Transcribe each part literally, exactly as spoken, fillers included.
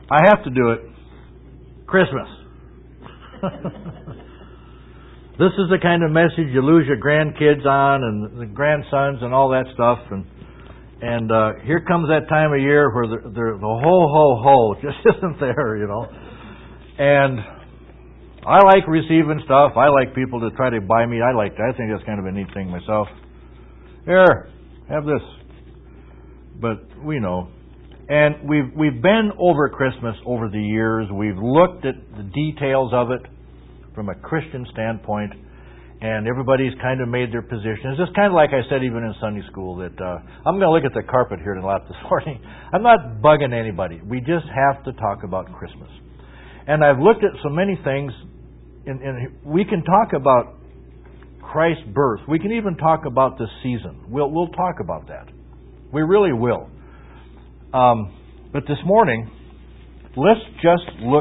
I have to do it. Christmas. This is the kind of message you lose your grandkids on and the grandsons and all that stuff. And and uh, here comes that time of year where the, the, the ho, ho, ho just isn't there, you know. And I like receiving stuff. I like people to try to buy me. I like that. I think that's kind of a neat thing myself. Here, have this. But we know. And we've we've been over Christmas over the years. We've looked at the details of it from a Christian standpoint, and everybody's kind of made their position. It's just kind of like I said even in Sunday school that uh, I'm going to look at the carpet here in the lap this morning. I'm not bugging anybody. We just have to talk about Christmas. And I've looked at so many things, and, and we can talk about Christ's birth. We can even talk about the season. We'll we'll talk about that. We really will. Um, but this morning, let's just look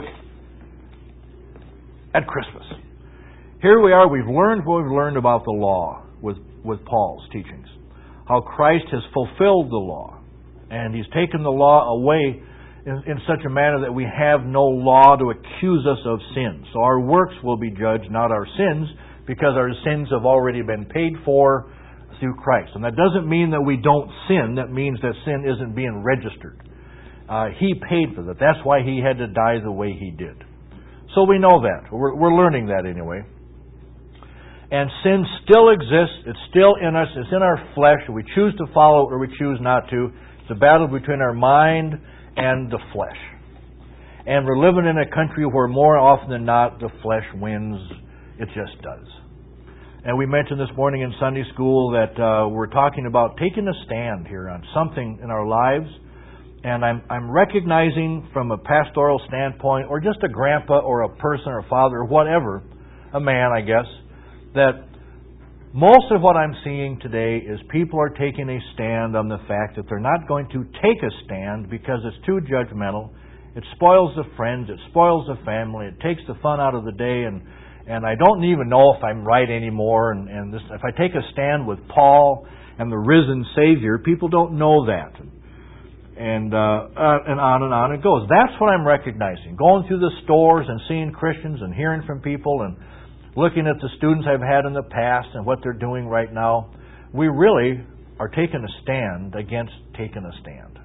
at Christmas. Here we are. We've learned what we've learned about the law with, with Paul's teachings. How Christ has fulfilled the law. And He's taken the law away in, in such a manner that we have no law to accuse us of sin. So our works will be judged, not our sins, because our sins have already been paid for through Christ. And that doesn't mean that we don't sin. That means that sin isn't being registered. Uh, he paid for that. That's why He had to die the way He did. So we know that. We're, we're learning that anyway. And sin still exists. It's still in us. It's in our flesh. We choose to follow it or we choose not to. It's a battle between our mind and the flesh. And we're living in a country where more often than not the flesh wins. It just does. And we mentioned this morning in Sunday school that uh, we're talking about taking a stand here on something in our lives. And I'm I'm recognizing from a pastoral standpoint, or just a grandpa or a person or a father or whatever, a man, I guess, that most of what I'm seeing today is people are taking a stand on the fact that they're not going to take a stand because it's too judgmental. It spoils the friends. It spoils the family. It takes the fun out of the day. And, and I don't even know if I'm right anymore. And, and this, if I take a stand with Paul and the risen Savior, people don't know that. And uh, uh, and on and on it goes. That's what I'm recognizing. Going through the stores and seeing Christians and hearing from people and looking at the students I've had in the past and what they're doing right now, we really are taking a stand against taking a stand.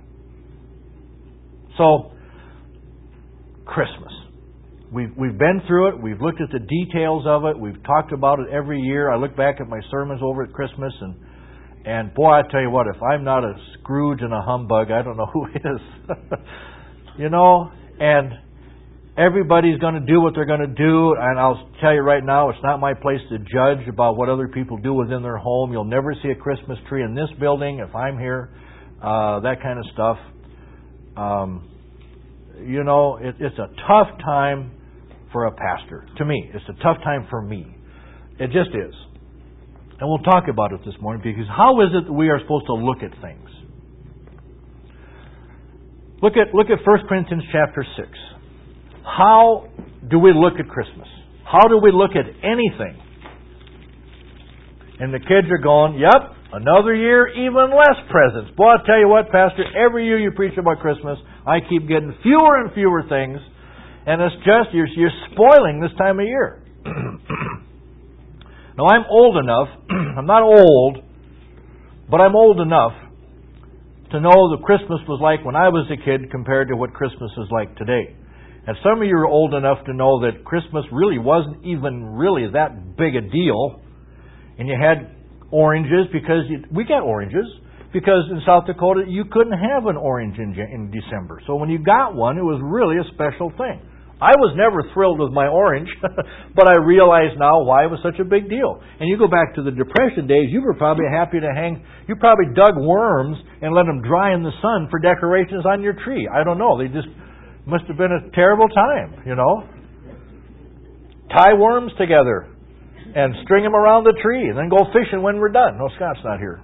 So, Christmas. We've, we've been through it. We've looked at the details of it. We've talked about it every year. I look back at my sermons over at Christmas and And boy, I tell you what, if I'm not a Scrooge and a humbug, I don't know who is. You know, and everybody's going to do what they're going to do. And I'll tell you right now, it's not my place to judge about what other people do within their home. You'll never see a Christmas tree in this building if I'm here. Uh, that kind of stuff. Um, you know, it, it's a tough time for a pastor. To me, it's a tough time for me. It just is. And we'll talk about it this morning, because how is it that we are supposed to look at things? Look at look at First Corinthians chapter six. How do we look at Christmas? How do we look at anything? And the kids are going, yep, another year, even less presents. Boy, I'll tell you what, Pastor, every year you preach about Christmas, I keep getting fewer and fewer things. And it's just, you're, you're spoiling this time of year. Now, I'm old enough, I'm not old, but I'm old enough to know that Christmas was like when I was a kid compared to what Christmas is like today. And some of you are old enough to know that Christmas really wasn't even really that big a deal. And you had oranges because you, we got oranges because in South Dakota you couldn't have an orange in, in December. So when you got one, it was really a special thing. I was never thrilled with my orange, but I realize now why it was such a big deal. And you go back to the Depression days, you were probably happy to hang, you probably dug worms and let them dry in the sun for decorations on your tree. I don't know. They just must have been a terrible time, you know. Tie worms together and string them around the tree and then go fishing when we're done. No, Scott's not here.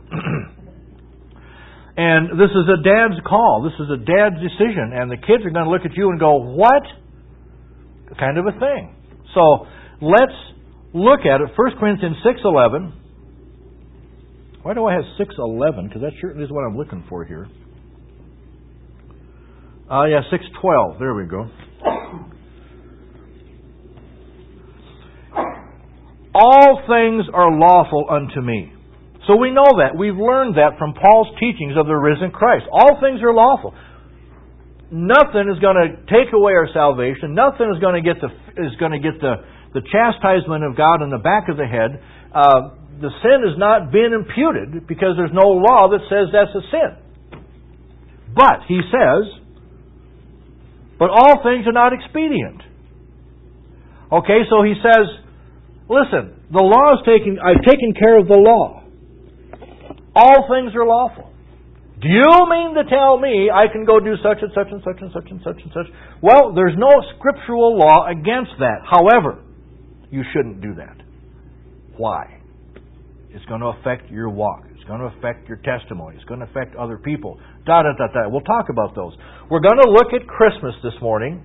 And this is a dad's call. This is a dad's decision. And the kids are going to look at you and go, what? Kind of a thing. So let's look at it. First Corinthians six eleven. Why do I have six eleven? Because that certainly is what I'm looking for here. Uh, yeah, six twelve. There we go. All things are lawful unto me. So we know that. We've learned that from Paul's teachings of the risen Christ. All things are lawful. Nothing is going to take away our salvation. Nothing is going to get the is going to get the, the chastisement of God in the back of the head. Uh, the sin is not being imputed because there's no law that says that's a sin. But, he says, but all things are not expedient. Okay, so he says, listen, the law is taking, I've taken care of the law. All things are lawful. Do you mean to tell me I can go do such and such and such and such and such and such? Well, there's no scriptural law against that. However, you shouldn't do that. Why? It's going to affect your walk. It's going to affect your testimony. It's going to affect other people. Da da da da. We'll talk about those. We're going to look at Christmas this morning.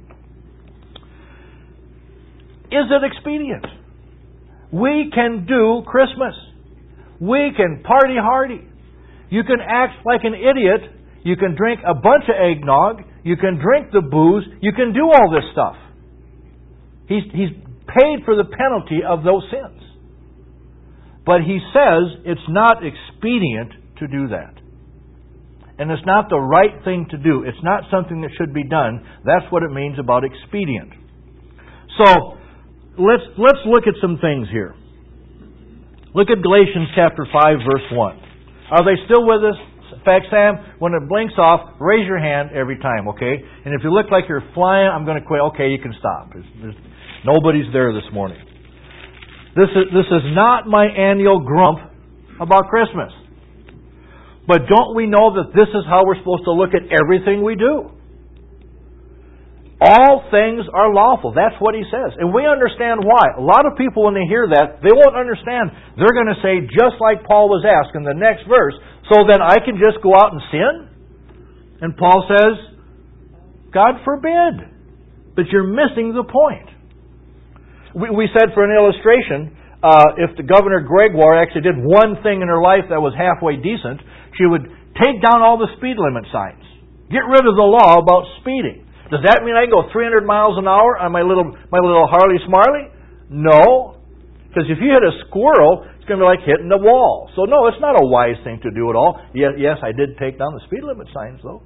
Is it expedient? We can do Christmas. We can party hardy. You can act like an idiot. You can drink a bunch of eggnog. You can drink the booze. You can do all this stuff. He's, he's paid for the penalty of those sins. But he says it's not expedient to do that. And it's not the right thing to do. It's not something that should be done. That's what it means about expedient. So, let's let's look at some things here. Look at Galatians chapter five, verse one. Are they still with us? In fact, Sam, when it blinks off, raise your hand every time, okay? And if you look like you're flying, I'm going to quit. Okay, you can stop. There's, there's, nobody's there this morning. This is, this is not my annual grump about Christmas. But don't we know that this is how we're supposed to look at everything we do? All things are lawful. That's what he says. And we understand why. A lot of people, when they hear that, they won't understand. They're going to say, just like Paul was asked in the next verse, so then I can just go out and sin? And Paul says, God forbid. But you're missing the point. We, we said for an illustration, uh, if the Governor Gregoire actually did one thing in her life that was halfway decent, she would take down all the speed limit signs. Get rid of the law about speeding. Does that mean I can go three hundred miles an hour on my little my little Harley Smarley? No. Because if you hit a squirrel, it's going to be like hitting the wall. So no, it's not a wise thing to do at all. Yes, yes, I did take down the speed limit signs, though.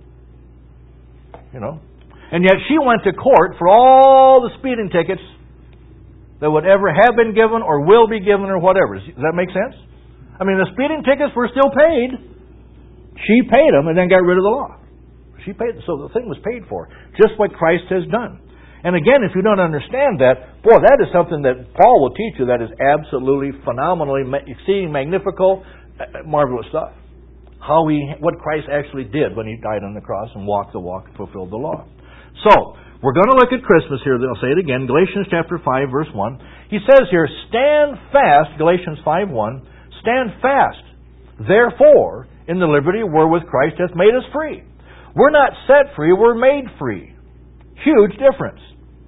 You know. And yet she went to court for all the speeding tickets that would ever have been given or will be given or whatever. Does that make sense? I mean, the speeding tickets were still paid. She paid them and then got rid of the law. She paid, so the thing was paid for, just what Christ has done. And again, if you don't understand that, boy, that is something that Paul will teach you that is absolutely phenomenally, exceeding magnifical, marvelous stuff. How he, what Christ actually did when he died on the cross and walked the walk and fulfilled the law. So, we're going to look at Christmas here. I'll say it again. Galatians chapter five, verse one. He says here, stand fast, Galatians five one, stand fast, therefore, in the liberty wherewith Christ hath made us free. We're not set free, we're made free. Huge difference.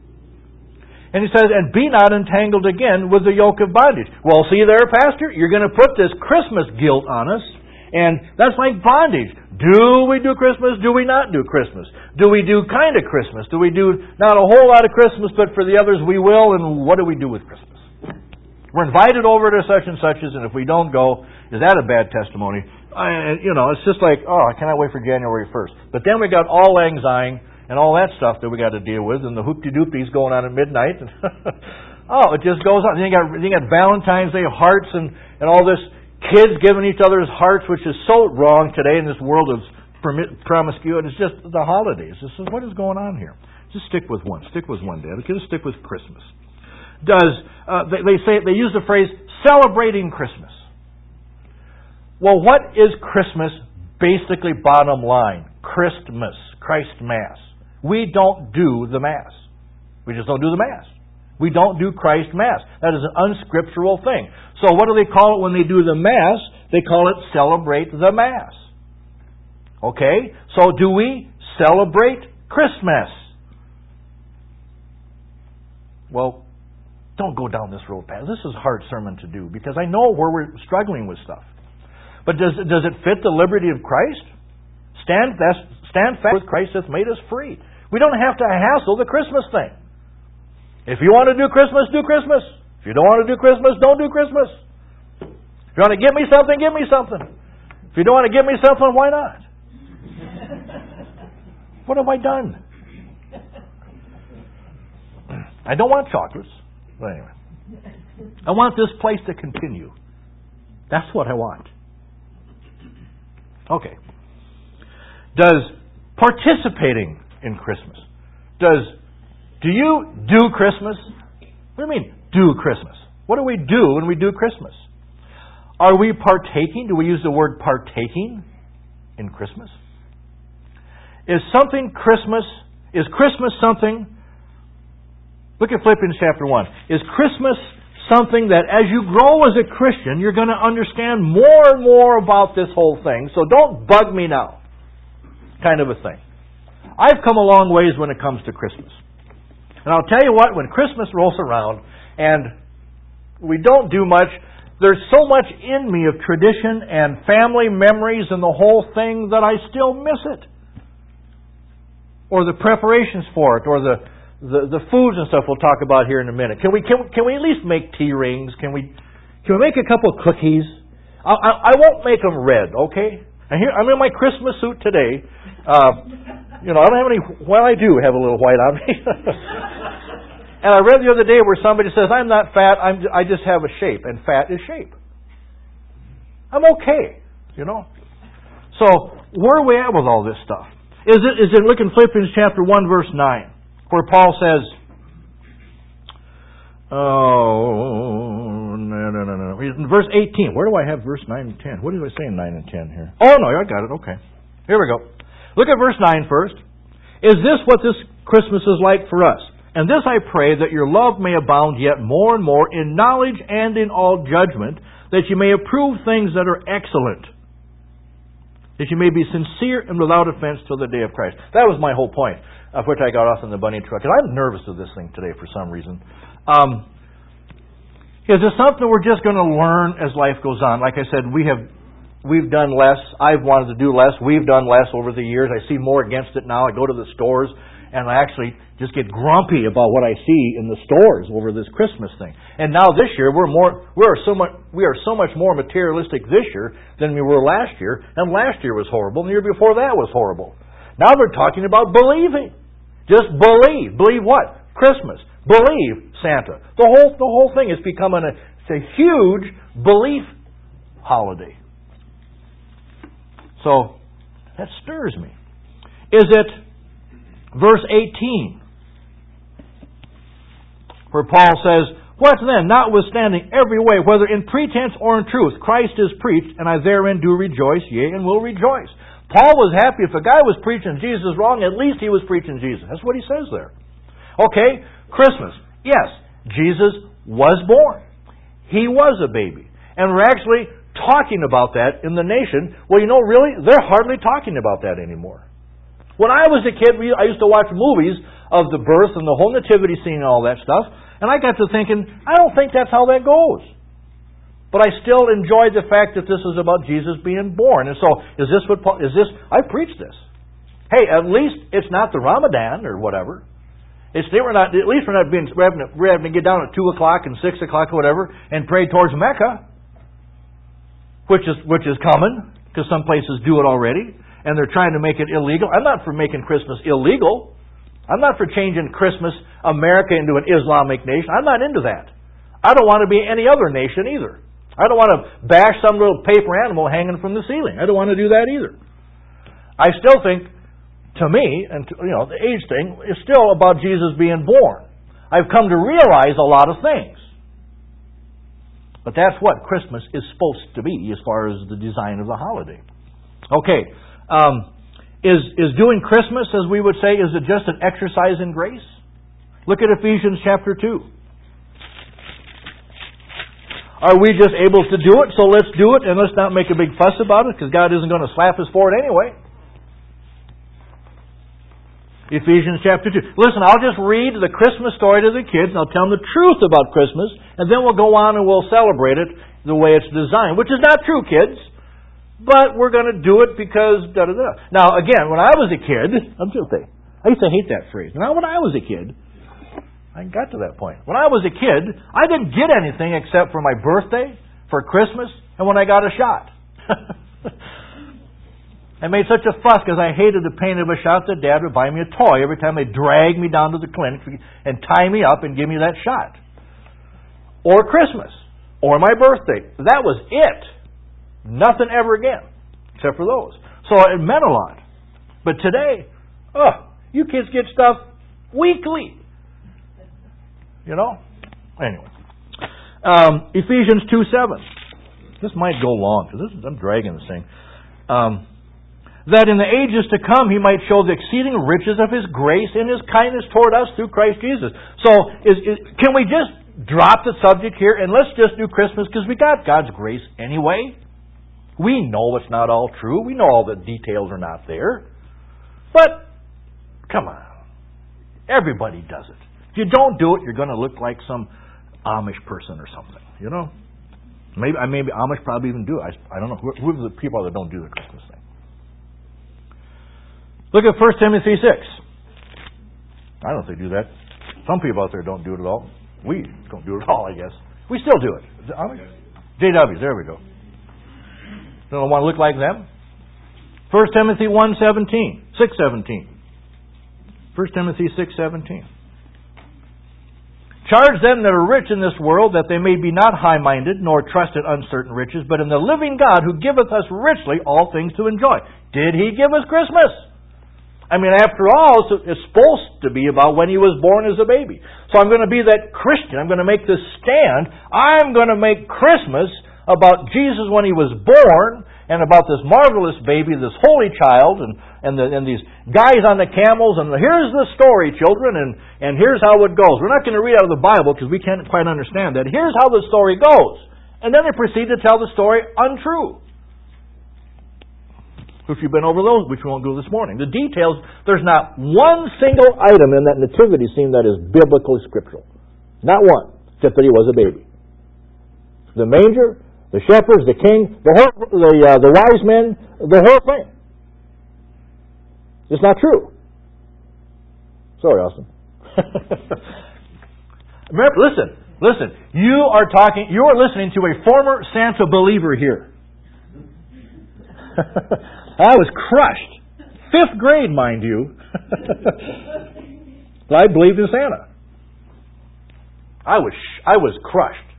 And he says, and be not entangled again with the yoke of bondage. Well, see there, Pastor, you're going to put this Christmas guilt on us, and that's like bondage. Do we do Christmas? Do we not do Christmas? Do we do kind of Christmas? Do we do not a whole lot of Christmas, but for the others we will, and what do we do with Christmas? We're invited over to such and such, and if we don't go, is that a bad testimony? I, you know, it's just like, oh, I cannot wait for January first. But then we got all lang syne and all that stuff that we got to deal with, and the hoopty-doopies going on at midnight. And oh, it just goes on. Then you got, then you got Valentine's Day hearts and, and all this kids giving each other's hearts, which is so wrong today in this world of promiscuity. It's just the holidays. This is what is going on here. Just stick with one. Stick with one, Dad. Just stick with Christmas. Does uh, they, they say they use the phrase celebrating Christmas? Well, what is Christmas? Basically, bottom line, Christmas, Christ Mass. We don't do the Mass. We just don't do the Mass. We don't do Christ Mass. That is an unscriptural thing. So what do they call it when they do the Mass? They call it celebrate the Mass. Okay? So do we celebrate Christmas? Well, don't go down this road, Pat. This is a hard sermon to do because I know where we're struggling with stuff. But does, does it fit the liberty of Christ? Stand, that's, Stand fast with Christ hath made us free. We don't have to hassle the Christmas thing. If you want to do Christmas, do Christmas. If you don't want to do Christmas, don't do Christmas. If you want to give me something, give me something. If you don't want to give me something, why not? What have I done? I don't want chocolates. But anyway. I want this place to continue. That's what I want. Okay. Does participating in Christmas, does, do you do Christmas? What do you mean, do Christmas? What do we do when we do Christmas? Are we partaking? Do we use the word partaking in Christmas? Is something Christmas, is Christmas something, look at Philippians chapter one. Is Christmas something that as you grow as a Christian, you're going to understand more and more about this whole thing, so don't bug me now, kind of a thing. I've come a long ways when it comes to Christmas. And I'll tell you what, when Christmas rolls around and we don't do much, there's so much in me of tradition and family memories and the whole thing that I still miss it. Or the preparations for it, or the, the, the foods and stuff we'll talk about here in a minute. Can we can, can we at least make tea rings? Can we can we make a couple of cookies? I, I, I won't make them red, okay? And here I'm in my Christmas suit today. Uh, you know, I don't have any. Well, I do have a little white on me. And I read the other day where somebody says, "I'm not fat. I'm I just have a shape, and fat is shape." I'm okay, you know. So where are we at with all this stuff? Is it, is it, look in Philippians chapter one, verse nine, where Paul says, oh, no, no, no, no. In verse eighteen, where do I have verse nine and ten? What did I say in nine and ten here? Oh, no, I got it, okay. Here we go. Look at verse nine first. Is this what this Christmas is like for us? And this I pray, that your love may abound yet more and more in knowledge and in all judgment, that you may approve things that are excellent, that you may be sincere and without offense till the day of Christ. That was my whole point, of which I got off in the bunny truck. And I'm nervous of this thing today for some reason. Um, is this something we're just going to learn as life goes on? Like I said, we have, we've done less. I've wanted to do less. We've done less over the years. I see more against it now. I go to the stores, and I actually just get grumpy about what I see in the stores over this Christmas thing. And now this year we're more we are so much we are so much more materialistic this year than we were last year. And last year was horrible, and the year before that was horrible. Now they're talking about believing. Just believe. Believe what? Christmas. Believe Santa. The whole the whole thing is becoming a it's a huge belief holiday. So that stirs me. Is it verse eighteen, where Paul says, what then, notwithstanding every way, whether in pretense or in truth, Christ is preached, and I therein do rejoice, yea, and will rejoice. Paul was happy. If a guy was preaching Jesus wrong, at least he was preaching Jesus. That's what he says there. Okay, Christmas. Yes, Jesus was born. He was a baby. And we're actually talking about that in the nation. Well, you know, really, they're hardly talking about that anymore. When I was a kid, we, I used to watch movies of the birth and the whole nativity scene and all that stuff, and I got to thinking, I don't think that's how that goes. But I still enjoyed the fact that this is about Jesus being born. And so, is this what Paul, is this, I preached this. Hey, at least it's not the Ramadan or whatever. It's, we're not, at least we're not being, we're having, to, we're having to get down at two o'clock and six o'clock or whatever and pray towards Mecca, which is, which is common, because some places do it already. And they're trying to make it illegal. I'm not for making Christmas illegal. I'm not for changing Christmas, America, into an Islamic nation. I'm not into that. I don't want to be any other nation either. I don't want to bash some little paper animal hanging from the ceiling. I don't want to do that either. I still think, to me, and to, you know, the age thing is still about Jesus being born. I've come to realize a lot of things. But that's what Christmas is supposed to be as far as the design of the holiday. Okay. Um, is is doing Christmas, as we would say, is it just an exercise in grace? Look at Ephesians chapter two. Are we just able to do it, so let's do it, and let's not make a big fuss about it, because God isn't going to slap us for it anyway. Ephesians chapter two. Listen, I'll just read the Christmas story to the kids, and I'll tell them the truth about Christmas, and then we'll go on and we'll celebrate it the way it's designed, which is not true, kids. but we're going to do it because da da da. Now, again, when I was a kid, I'm just saying, I used to hate that phrase. Now, when I was a kid, I got to that point. When I was a kid, I didn't get anything except for my birthday, for Christmas, and when I got a shot. I made such a fuss because I hated the pain of a shot that Dad would buy me a toy every time they drag me down to the clinic and tie me up and give me that shot. Or Christmas. Or my birthday. That was it. Nothing ever again. Except for those. So it meant a lot. But today, oh, you kids get stuff weekly. You know? Anyway. Um, Ephesians two seven. This might go long because I'm dragging this thing. Um, that in the ages to come He might show the exceeding riches of His grace and His kindness toward us through Christ Jesus. So, is, is, can we just drop the subject here and let's just do Christmas because we got God's grace anyway? We know it's not all true. We know all the details are not there. But, come on. Everybody does it. If you don't do it, you're going to look like some Amish person or something, you know? Maybe, maybe Amish probably even do it. I, I don't know. Who, who are the people that don't do the Christmas thing? Look at First Timothy six. I don't think they do that. Some people out there don't do it at all. We don't do it at all, I guess. We still do it. Is it Amish? J Ws, there we go. Don't want to look like them? First Timothy one seventeen. six seventeen. First Timothy six seventeen. Charge them that are rich in this world, that they may be not high-minded, nor trust in uncertain riches, but in the living God, who giveth us richly all things to enjoy. Did He give us Christmas? I mean, after all, it's supposed to be about when He was born as a baby. So I'm going to be that Christian. I'm going to make this stand. I'm going to make Christmas about Jesus when He was born, and about this marvelous baby, this holy child, and, and, the, and these guys on the camels, and here's the story, children, and, and here's how it goes. We're not going to read out of the Bible because we can't quite understand that. Here's how the story goes. And then they proceed to tell the story untrue. If you've been over those, which we won't do this morning. The details, there's not one single item in that nativity scene that is biblically scriptural. Not one, except that He was a baby. The manger, the shepherds, the king, the whole, the, uh, the wise men, the whole thing. It's not true. Sorry, Austin. Remember, listen, listen. You are talking, you are listening to a former Santa believer here. I was crushed. Fifth grade, mind you. I believed in Santa. I was I was crushed.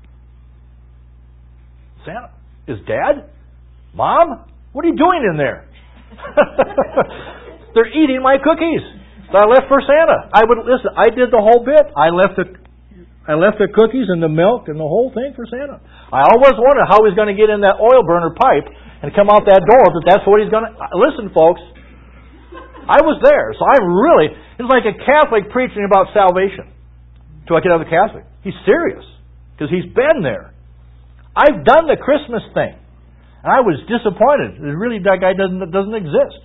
Santa? Is Dad? Mom? What are you doing in there? They're eating my cookies. So I left for Santa. I would listen. I did the whole bit. I left the I left the cookies and the milk and the whole thing for Santa. I always wondered how he's going to get in that oil burner pipe and come out that door, that that's what he's going to... Listen, folks, I was there, so I really... It's like a Catholic preaching about salvation to I get out of the Catholic. He's serious, because he's been there. I've done the Christmas thing, and I was disappointed. Really, that guy doesn't doesn't exist.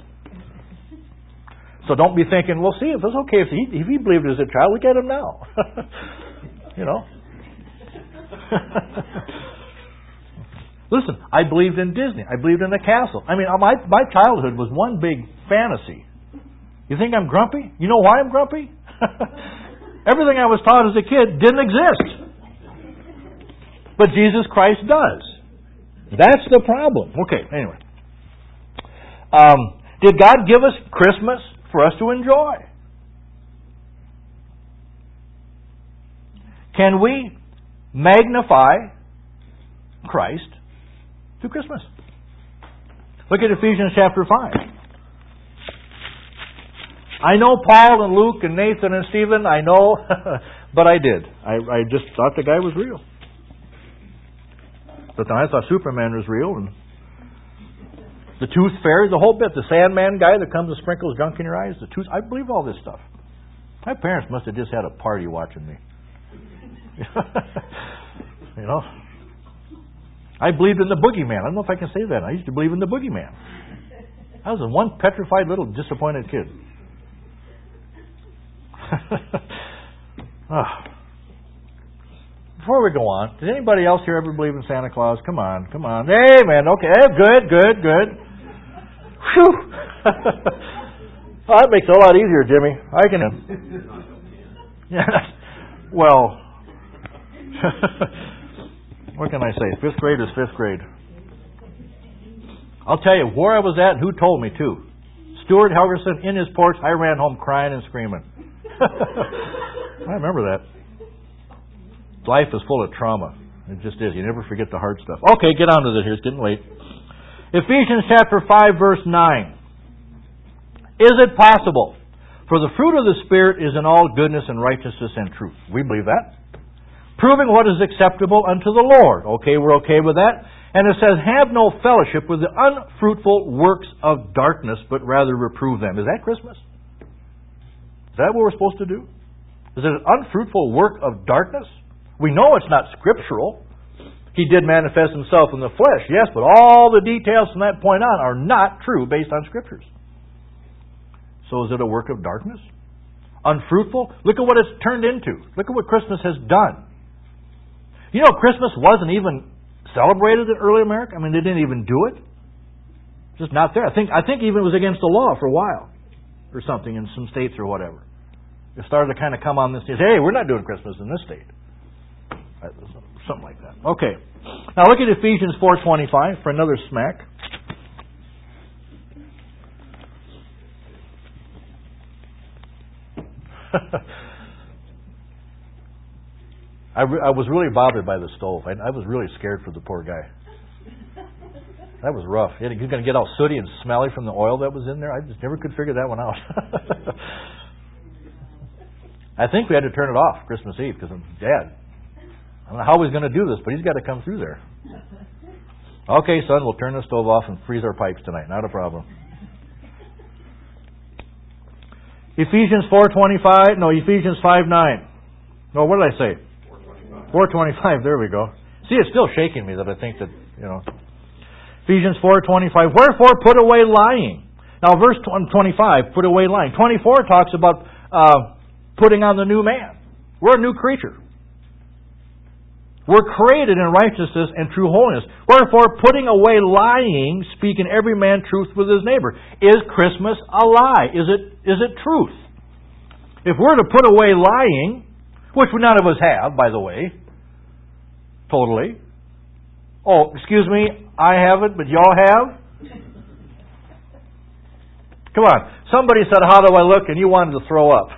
So don't be thinking, well, see, if it's okay, if he, if he believed as a child, look at him now. You know? Listen, I believed in Disney. I believed in the castle. I mean, my my childhood was one big fantasy. You think I'm grumpy? You know why I'm grumpy? Everything I was taught as a kid didn't exist. But Jesus Christ does. That's the problem. Okay, anyway. Um, did God give us Christmas for us to enjoy? Can we magnify Christ through Christmas? Look at Ephesians chapter five. I know Paul and Luke and Nathan and Stephen, I know, but I did. I, I just thought the guy was real. But then I thought Superman was real, and the tooth fairy, the whole bit, the Sandman guy that comes and sprinkles junk in your eyes, the tooth, I believe all this stuff. My parents must have just had a party watching me. You know? I believed in the boogeyman. I don't know if I can say that. I used to believe in the boogeyman. I was a one petrified little disappointed kid. oh. before we go on, did anybody else here ever believe in Santa Claus? Come on, come on. Amen. Okay, good, good, good. Whew. Well, that makes it a lot easier, Jimmy. I can... Yeah. Well... What can I say? Fifth grade is fifth grade. I'll tell you where I was at and who told me, too. Stuart Helgerson in his porch. I ran home crying and screaming. I remember that. Life is full of trauma. It just is. You never forget the hard stuff. Okay, get on to this here. It's getting late. Ephesians chapter five, verse nine. Is it possible? For the fruit of the Spirit is in all goodness and righteousness and truth. We believe that. Proving what is acceptable unto the Lord. Okay, we're okay with that. And it says, have no fellowship with the unfruitful works of darkness, but rather reprove them. Is that Christmas? Is that what we're supposed to do? Is it an unfruitful work of darkness? We know it's not scriptural. He did manifest himself in the flesh, yes, but all the details from that point on are not true based on scriptures. So is it a work of darkness? Unfruitful? Look at what it's turned into. Look at what Christmas has done. You know, Christmas wasn't even celebrated in early America. I mean, they didn't even do it. Just not there. I think I think even it was against the law for a while or something in some states or whatever. It started to kind of come on this state. Hey, we're not doing Christmas in this state. Something like that. Okay. Now look at Ephesians four twenty-five for another smack. I, re- I was really bothered by the stove. I, I was really scared for the poor guy. That was rough. He was going to get all sooty and smelly from the oil that was in there. I just never could figure that one out. I think we had to turn it off Christmas Eve because I'm Dad. I don't know how he's going to do this, but he's got to come through there. Okay, son, we'll turn the stove off and freeze our pipes tonight. Not a problem. Ephesians four twenty-five. No, Ephesians five nine. No, what did I say? four twenty-five. There we go. See, it's still shaking me that I think that, you know. Ephesians four twenty-five. Wherefore put away lying. Now, verse twenty-five, put away lying. twenty-four talks about uh, putting on the new man. We're a new creature. We're created in righteousness and true holiness. Wherefore, putting away lying, speaking every man truth with his neighbor. Is Christmas a lie? Is it is it truth? If we're to put away lying, which none of us have, by the way, totally. Oh, excuse me, I haven't, but y'all have? Come on. Somebody said, how do I look? And you wanted to throw up.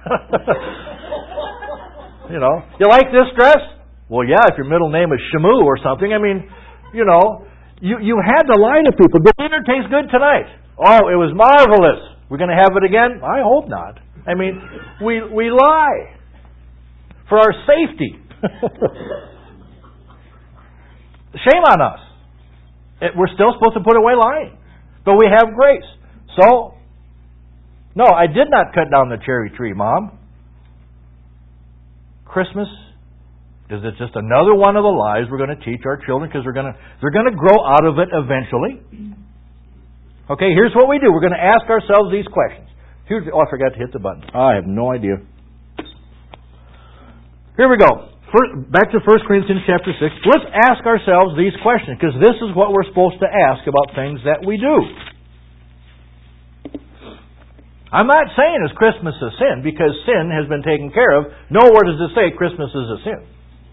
You know, you like this dress? Well, yeah, if your middle name is Shamu or something. I mean, you know, you, you had to lie to people. The dinner tastes good tonight. Oh, it was marvelous. We're going to have it again? I hope not. I mean, we we lie for our safety. Shame on us. It, we're still supposed to put away lying. But we have grace. So, no, I did not cut down the cherry tree, Mom. Christmas is it just another one of the lies we're going to teach our children because they're going to they're going to grow out of it eventually. Okay, here's what we do. We're going to ask ourselves these questions. Here's, oh, I forgot to hit the button. I have no idea. Here we go. First, back to First Corinthians chapter six. Let's ask ourselves these questions because this is what we're supposed to ask about things that we do. I'm not saying is Christmas a sin because sin has been taken care of. Nowhere does it say Christmas is a sin.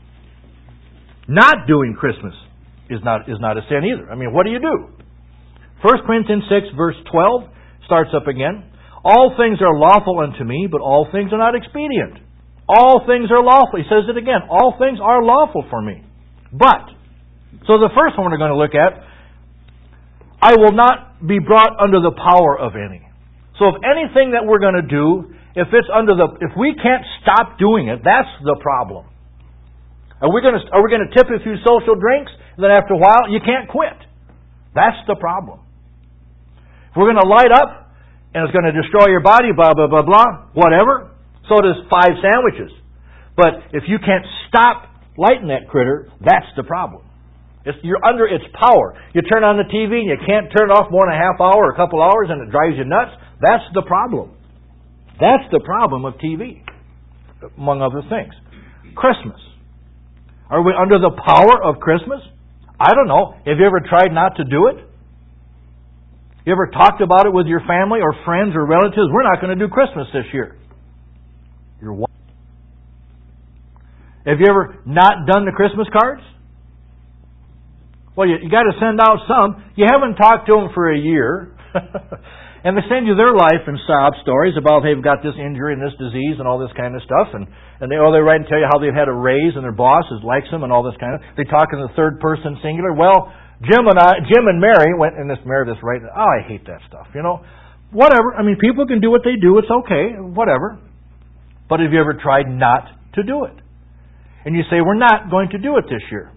Not doing Christmas is not is not a sin either. I mean, what do you do? First Corinthians six, verse twelve, starts up again. All things are lawful unto me, but all things are not expedient. All things are lawful. He says it again. All things are lawful for me. But, so the first one we're going to look at, I will not be brought under the power of any. So if anything that we're going to do, if it's under the, if we can't stop doing it, that's the problem. Are we going to are we going to tip a few social drinks, and then after a while you can't quit? That's the problem. If we're going to light up and it's going to destroy your body, blah blah blah blah, whatever. So does five sandwiches. But if you can't stop lighting that critter, that's the problem. It's, you're under its power. You turn on the T V and you can't turn it off more than a half hour or a couple hours, and it drives you nuts. That's the problem. That's the problem of T V, among other things. Christmas. Are we under the power of Christmas? I don't know. Have you ever tried not to do it? You ever talked about it with your family or friends or relatives? We're not going to do Christmas this year. You're what? Have you ever not done the Christmas cards? Well, you, you got to send out some. You haven't talked to them for a year. And they send you their life and sob stories about they've got this injury and this disease and all this kind of stuff. And, and they, oh, they write and tell you how they've had a raise and their boss is likes them and all this kind of. They talk in the third person singular. Well, Jim and I, Jim and Mary went in this Mary this right. Oh, I hate that stuff. You know, whatever. I mean, people can do what they do. It's okay. Whatever. But have you ever tried not to do it? And you say, we're not going to do it this year.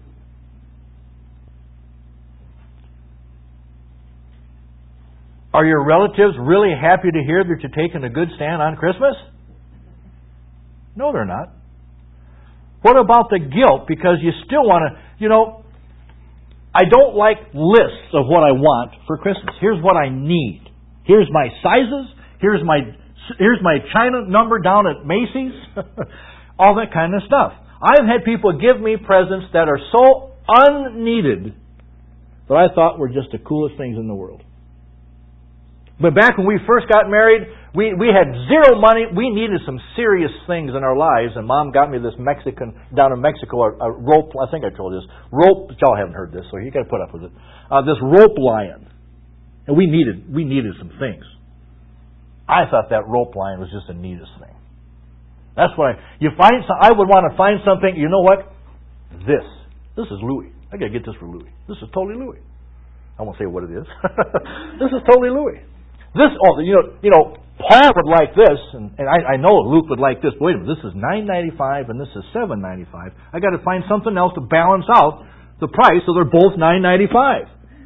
Are your relatives really happy to hear that you're taking a good stand on Christmas? No, they're not. What about the guilt? Because you still want to, you know, I don't like lists of what I want for Christmas. Here's what I need. Here's my sizes. Here's my here's my China number down at Macy's. All that kind of stuff. I've had people give me presents that are so unneeded that I thought were just the coolest things in the world. But back when we first got married, we, we had zero money. We needed some serious things in our lives. And Mom got me this Mexican, down in Mexico, a, a rope, I think I told you this, rope, y'all haven't heard this, so you got to put up with it. Uh, this rope lion. And we needed, we needed some things. I thought that rope lion was just the neatest thing. That's why you find, some, I would want to find something, you know what? This. This is Louis. I got to get this for Louis. This is totally Louis. I won't say what it is. This is totally Louis. This, oh, you know, you know, Paul would like this, and, and I, I know Luke would like this. But wait a minute, this is nine ninety-five, and this is seven ninety-five. I got to find something else to balance out the price, so they're both nine ninety-five.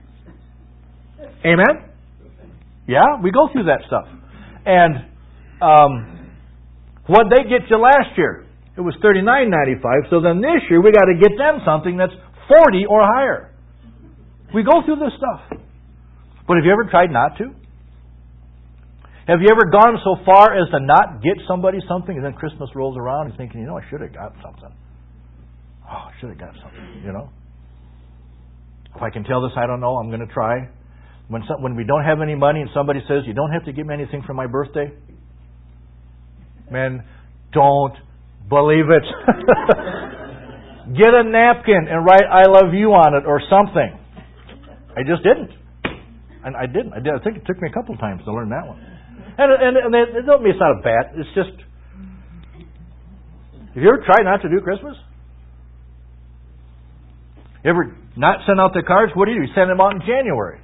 Amen? Yeah, we go through that stuff. And um, what they get you last year? It was thirty-nine ninety-five. So then this year we got to get them something that's forty or higher. We go through this stuff. But have you ever tried not to? Have you ever gone so far as to not get somebody something, and then Christmas rolls around and you're thinking, you know, I should have got something. Oh, I should have got something, you know. If I can tell this, I don't know, I'm going to try. When some, when we don't have any money and somebody says, you don't have to give me anything for my birthday, man, don't believe it. Get a napkin and write I love you on it or something. I just didn't. And I didn't. I did. I think it took me a couple of times to learn that one. And, and, and it don't mean it's not a bad. It's just. Have you ever tried not to do Christmas? You ever not send out the cards? What do you do? You send them out in January.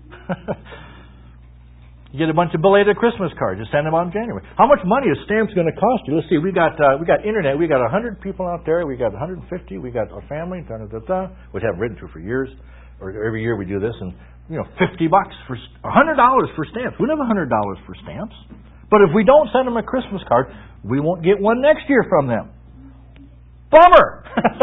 You get a bunch of belated Christmas cards. You send them out in January. How much money is stamps going to cost you? Let's see. We got uh, we got internet. We got a hundred people out there. We got one hundred fifty. We got our family. Da, da, da, da, which I haven't written to for years. Or every year we do this, and you know, fifty bucks for a hundred dollars for stamps. We don't have a hundred dollars for stamps. But if we don't send them a Christmas card, we won't get one next year from them. Bummer.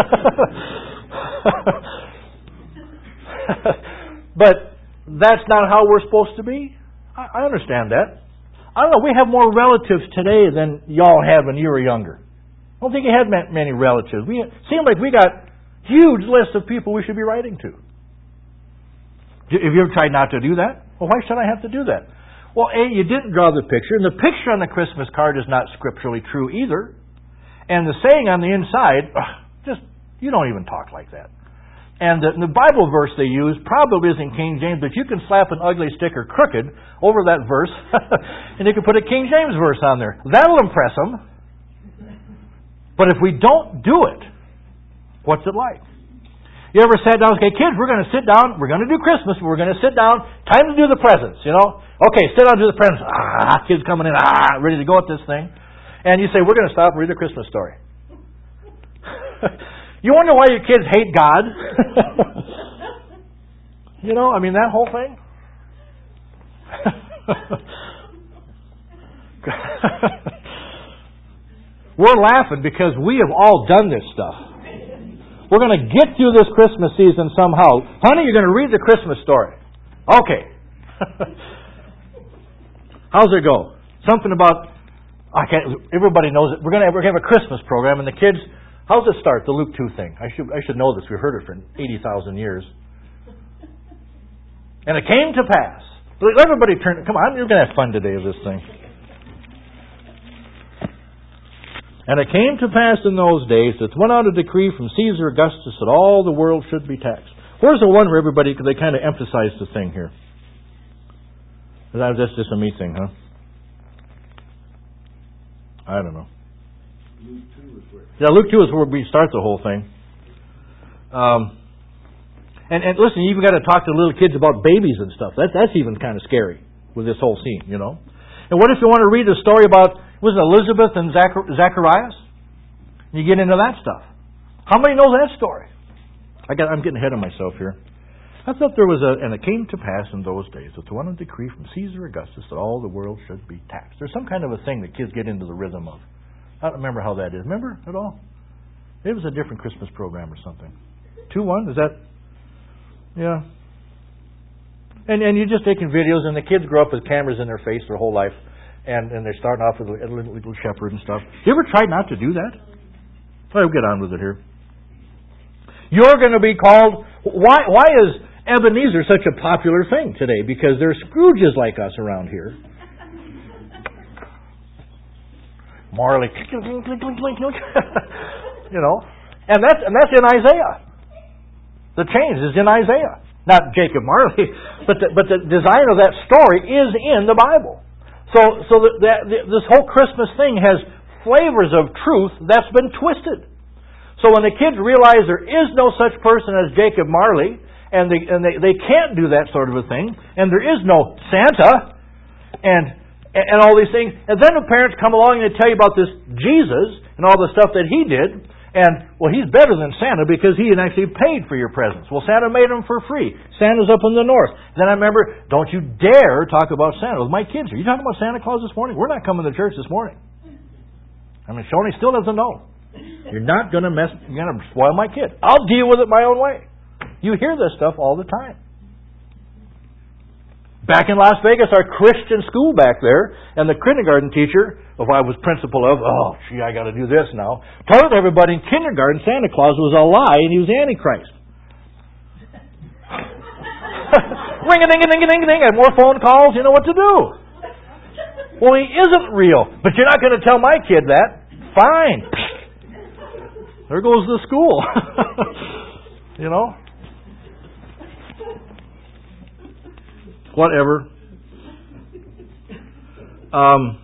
But that's not how we're supposed to be. I, I understand that. I don't know. We have more relatives today than y'all had when you were younger. I don't think you had many relatives. We seem like we got huge lists of people we should be writing to. Have you ever tried not to do that? Well, why should I have to do that? Well, A, you didn't draw the picture, and the picture on the Christmas card is not scripturally true either. And the saying on the inside, ugh, just, you don't even talk like that. And the, the Bible verse they use probably isn't King James, but you can slap an ugly sticker crooked over that verse, and you can put a King James verse on there. That'll impress them. But if we don't do it, what's it like? You ever sat down and say, kids, we're going to sit down, we're going to do Christmas, we're going to sit down, time to do the presents, you know? Okay, sit down and do the presents. Ah, kids coming in, ah, ready to go at this thing. And you say, we're going to stop and read a Christmas story. You wonder why your kids hate God? You know, I mean, that whole thing. We're laughing because we have all done this stuff. We're going to get through this Christmas season somehow. Honey, you're going to read the Christmas story. Okay. How's it go? Something about, I can't, everybody knows it. We're going to have, we're going to have a Christmas program, and the kids, How's it start, the Luke two thing? I should I should know this. We've heard it for eighty thousand years. And it came to pass. Everybody turn. Come on, you're going to have fun today with this thing. And it came to pass in those days that went out a decree from Caesar Augustus that all the world should be taxed. Where's the one where everybody, because they kind of emphasize the thing here? That's just a me thing, huh? I don't know. Luke two is where. Yeah, Luke two is where we start the whole thing. Um, and, and listen, you even got to talk to little kids about babies and stuff. That, that's even kind of scary with this whole scene, you know. And what if you want to read a story about, was it Elizabeth and Zachar- Zacharias? You get into that stuff. How many know that story? I got, I'm getting ahead of myself here. I thought there was a, and it came to pass in those days that the one a decree from Caesar Augustus that all the world should be taxed. There's some kind of a thing that kids get into the rhythm of. I don't remember how that is. Remember at all? It was a different Christmas program or something. two one, is that? Yeah. And and you're just taking videos, and the kids grow up with cameras in their face their whole life, and, and they're starting off with a little, little shepherd and stuff. You ever tried not to do that? Well, we'll get on with it here. You're going to be called... Why, why is Ebenezer such a popular thing today? Because there's Scrooges like us around here. Marley. You know. And that's, and that's in Isaiah. The change is in Isaiah. Not Jacob Marley, but the, but the design of that story is in the Bible. So so that, that this whole Christmas thing has flavors of truth that's been twisted. So when the kids realize there is no such person as Jacob Marley, and they and they, they can't do that sort of a thing, and there is no Santa, and and all these things, and then the parents come along and they tell you about this Jesus and all the stuff that he did. And, well, he's better than Santa because he actually paid for your presents. Well, Santa made them for free. Santa's up in the north. Then I remember, don't you dare talk about Santa with my kids. Are you talking about Santa Claus this morning? We're not coming to church this morning. I mean, Shoni still doesn't know. You're not going to mess, you're going to spoil my kid. I'll deal with it my own way. You hear this stuff all the time. Back in Las Vegas, our Christian school back there, and the kindergarten teacher, if I was principal of, oh, gee, I got to do this now, told everybody in kindergarten Santa Claus was a lie and he was Antichrist. Ring-a-ding-a-ding-a-ding-a-ding, and more phone calls, you know what to do. Well, he isn't real, but you're not going to tell my kid that. Fine. There goes the school. You know? Whatever. Um,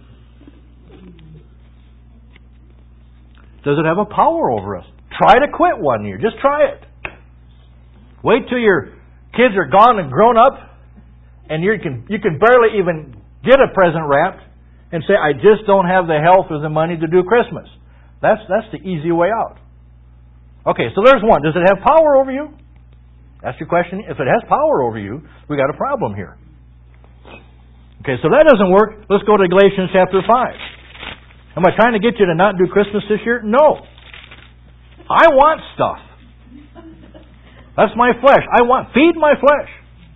does it have a power over us? Try to quit one year. Just try it. Wait till your kids are gone and grown up, and you can you can barely even get a present wrapped, and say, "I just don't have the health or the money to do Christmas." That's that's the easy way out. Okay, so there's one. Does it have power over you? That's your question. If it has power over you, we got a problem here. Okay, so that doesn't work. Let's go to Galatians chapter five. Am I trying to get you to not do Christmas this year? No. I want stuff. That's my flesh. I want, feed my flesh.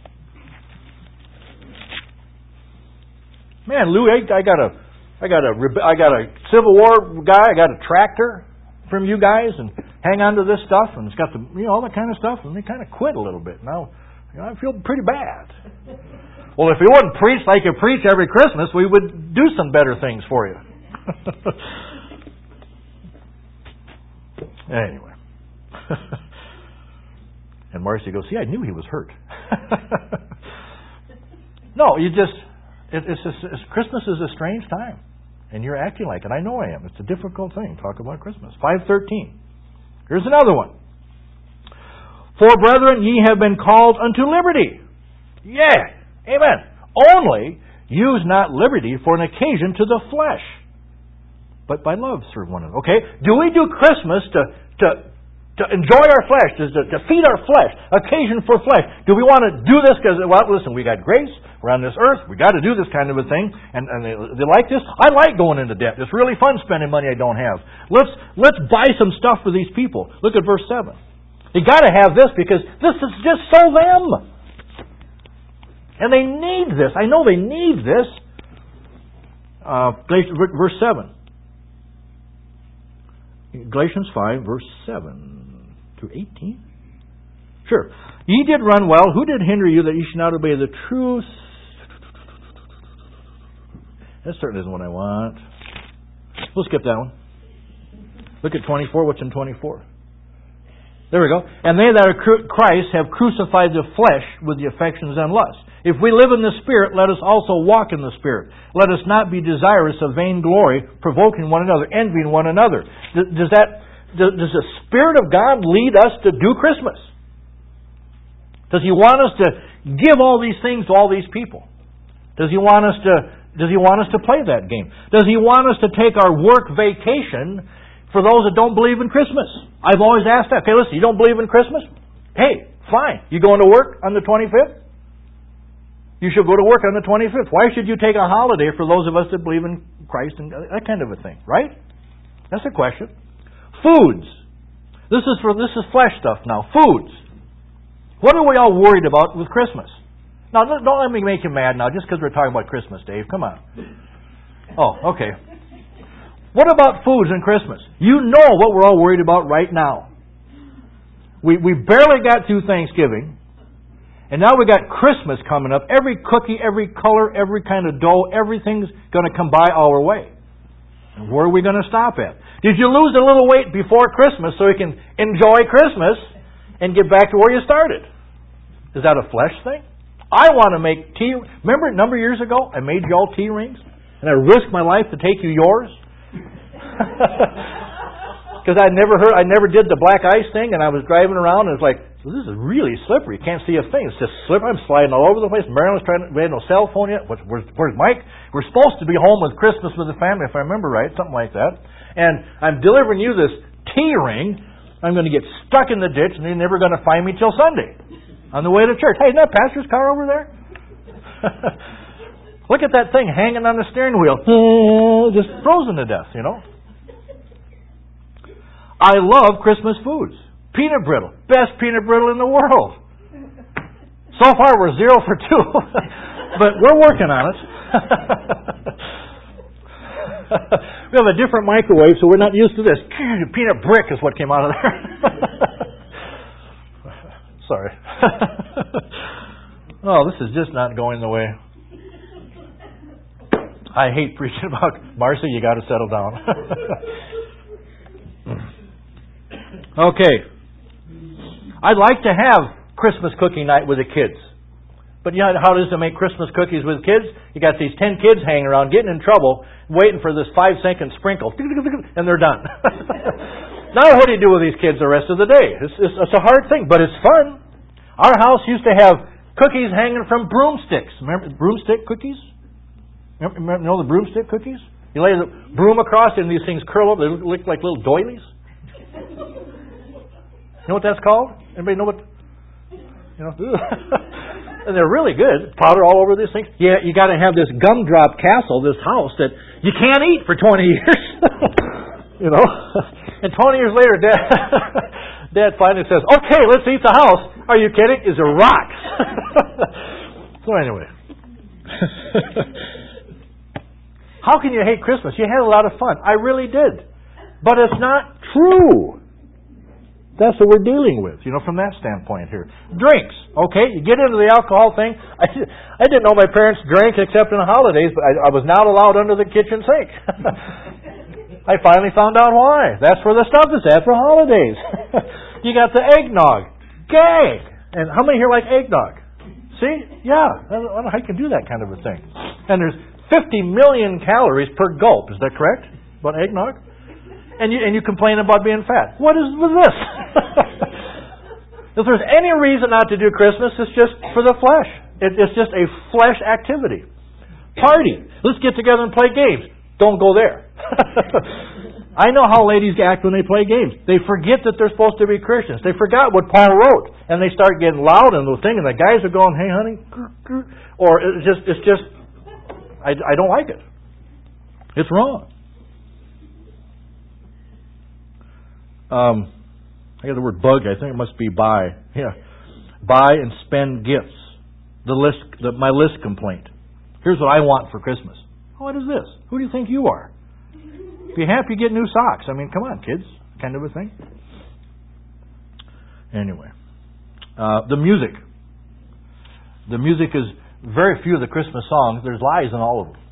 Man, Lou, I, I got a, I got a, I got a Civil War guy. I got a tractor from you guys, and hang on to this stuff, and it's got the, you know, all that kind of stuff, and they kind of quit a little bit. Now, you know, I feel pretty bad. Well, if we wouldn't preach like you preach every Christmas, we would do some better things for you. Anyway. And Marcy goes, see, I knew he was hurt. No, you just, it, it's, just, it's Christmas is a strange time. And you're acting like it. I know I am. It's a difficult thing. Talk about Christmas. five thirteen. Here's another one. For brethren, ye have been called unto liberty. Yeah. Amen. Only use not liberty for an occasion to the flesh, but by love serve one another. Okay? Do we do Christmas to to to enjoy our flesh, to, to feed our flesh, occasion for flesh? Do we want to do this because, well, listen, we got grace, we're on this earth, we got to do this kind of a thing, and, and they, they like this? I like going into debt. It's really fun spending money I don't have. Let's let's buy some stuff for these people. Look at verse seven. You got to have this because this is just so them. And they need this. I know they need this. Uh, verse seven. Galatians five, verse seven through eighteen. Sure. Ye did run well. Who did hinder you that ye should not obey the truth? That certainly isn't what I want. We'll skip that one. Look at twenty-four. What's in twenty-four? There we go. And they that are Christ have crucified the flesh with the affections and lusts. If we live in the Spirit, let us also walk in the Spirit. Let us not be desirous of vainglory, provoking one another, envying one another. Does that, does the Spirit of God lead us to do Christmas? Does He want us to give all these things to all these people? Does He want us to, does He want us to play that game? Does He want us to take our work vacation for those that don't believe in Christmas? I've always asked that. Okay, listen, you don't believe in Christmas? Hey, fine. You going to work on the twenty-fifth? You should go to work on the twenty-fifth. Why should you take a holiday for those of us that believe in Christ and that kind of a thing, right? That's a question. Foods. This is for this is flesh stuff now. Foods. What are we all worried about with Christmas? Now, don't let me make you mad now just because we're talking about Christmas, Dave. Come on. Oh, okay. What about foods and Christmas? You know what we're all worried about right now. We we barely got through Thanksgiving, and now we got Christmas coming up. Every cookie, every color, every kind of dough, everything's going to come by our way. And where are we going to stop at? Did you lose a little weight before Christmas so you can enjoy Christmas and get back to where you started? Is that a flesh thing? I want to make tea. Remember a number of years ago, I made you all tea rings? And I risked my life to take you yours? Because I never heard, I never did the black ice thing, and I was driving around, and it's like, well, this is really slippery. You can't see a thing. It's just slippery. I'm sliding all over the place. Marilyn was trying to, we had no cell phone yet. Where's, where's Mike? We're supposed to be home with Christmas with the family, if I remember right, something like that. And I'm delivering you this tea ring. I'm going to get stuck in the ditch, and you're never going to find me till Sunday on the way to church. Hey, isn't that Pastor's car over there? Look at that thing hanging on the steering wheel. Just frozen to death, you know. I love Christmas foods. Peanut brittle. Best peanut brittle in the world. So far we're zero for two. But we're working on it. We have a different microwave, so we're not used to this. Peanut brick is what came out of there. Sorry. Oh, this is just not going the way. I hate preaching about Marcy, you got to settle down. Okay. I'd like to have Christmas cookie night with the kids. But you know how it is to make Christmas cookies with kids? You got these ten kids hanging around, getting in trouble, waiting for this five-second sprinkle, and they're done. Now what do you do with these kids the rest of the day? It's, it's, it's a hard thing, but it's fun. Our house used to have cookies hanging from broomsticks. Remember broomstick cookies? Remember, you know the broomstick cookies? You lay the broom across and these things curl up. They look like little doilies. You know what that's called? Anybody know what? You know, and they're really good. Powder all over these things. Yeah, you got to have this gumdrop castle, this house that you can't eat for twenty years. You know, and twenty years later, Dad, Dad finally says, "Okay, let's eat the house." Are you kidding? It's a rock. So anyway, how can you hate Christmas? You had a lot of fun. I really did, but it's not true. That's what we're dealing with, you know, from that standpoint here. Drinks, okay? You get into the alcohol thing. I, I didn't know my parents drank except in the holidays, but I, I was not allowed under the kitchen sink. I finally found out why. That's where the stuff is at for holidays. You got the eggnog. Gag! And how many here like eggnog? See? Yeah. I don't know how you can do that kind of a thing. And there's fifty million calories per gulp. Is that correct? About eggnog? And you and you complain about being fat. What is with this? If there's any reason not to do Christmas, it's just for the flesh. It, it's just a flesh activity. Party. Let's get together and play games. Don't go there. I know how ladies act when they play games. They forget that they're supposed to be Christians. They forgot what Paul wrote, and they start getting loud and the thing, and the guys are going, "Hey, honey," or it's just, it's just, I, I don't like it. It's wrong. Um, I got the word bug. I think it must be buy. Yeah, buy and spend gifts. The list, the, my list complaint. Here's what I want for Christmas. What is this? Who do you think you are? If you're happy, you get new socks. I mean, come on, kids. Kind of a thing. Anyway. Uh, the music. The music is very few of the Christmas songs. There's lies in all of them.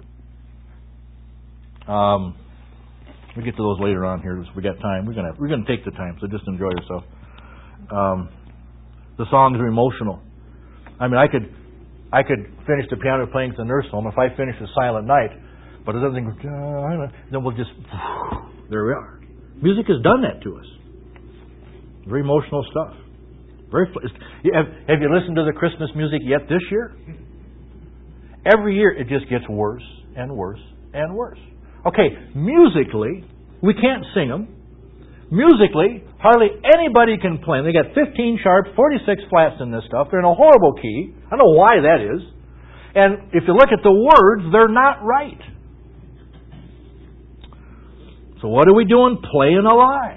Um, we'll get to those later on here if we got time. We're gonna we're gonna take the time, so just enjoy yourself. Um, the songs are emotional. I mean, I could I could finish the piano playing at the nurse home if I finish a Silent Night, but it doesn't go. Then we'll just there we are. Music has done that to us. Very emotional stuff. Very. Have, have you listened to the Christmas music yet this year? Every year it just gets worse and worse and worse. Okay, musically, we can't sing them. Musically, hardly anybody can play them. They got fifteen sharps, forty-six flats in this stuff. They're in a horrible key. I don't know why that is. And if you look at the words, they're not right. So what are we doing? Playing a lie.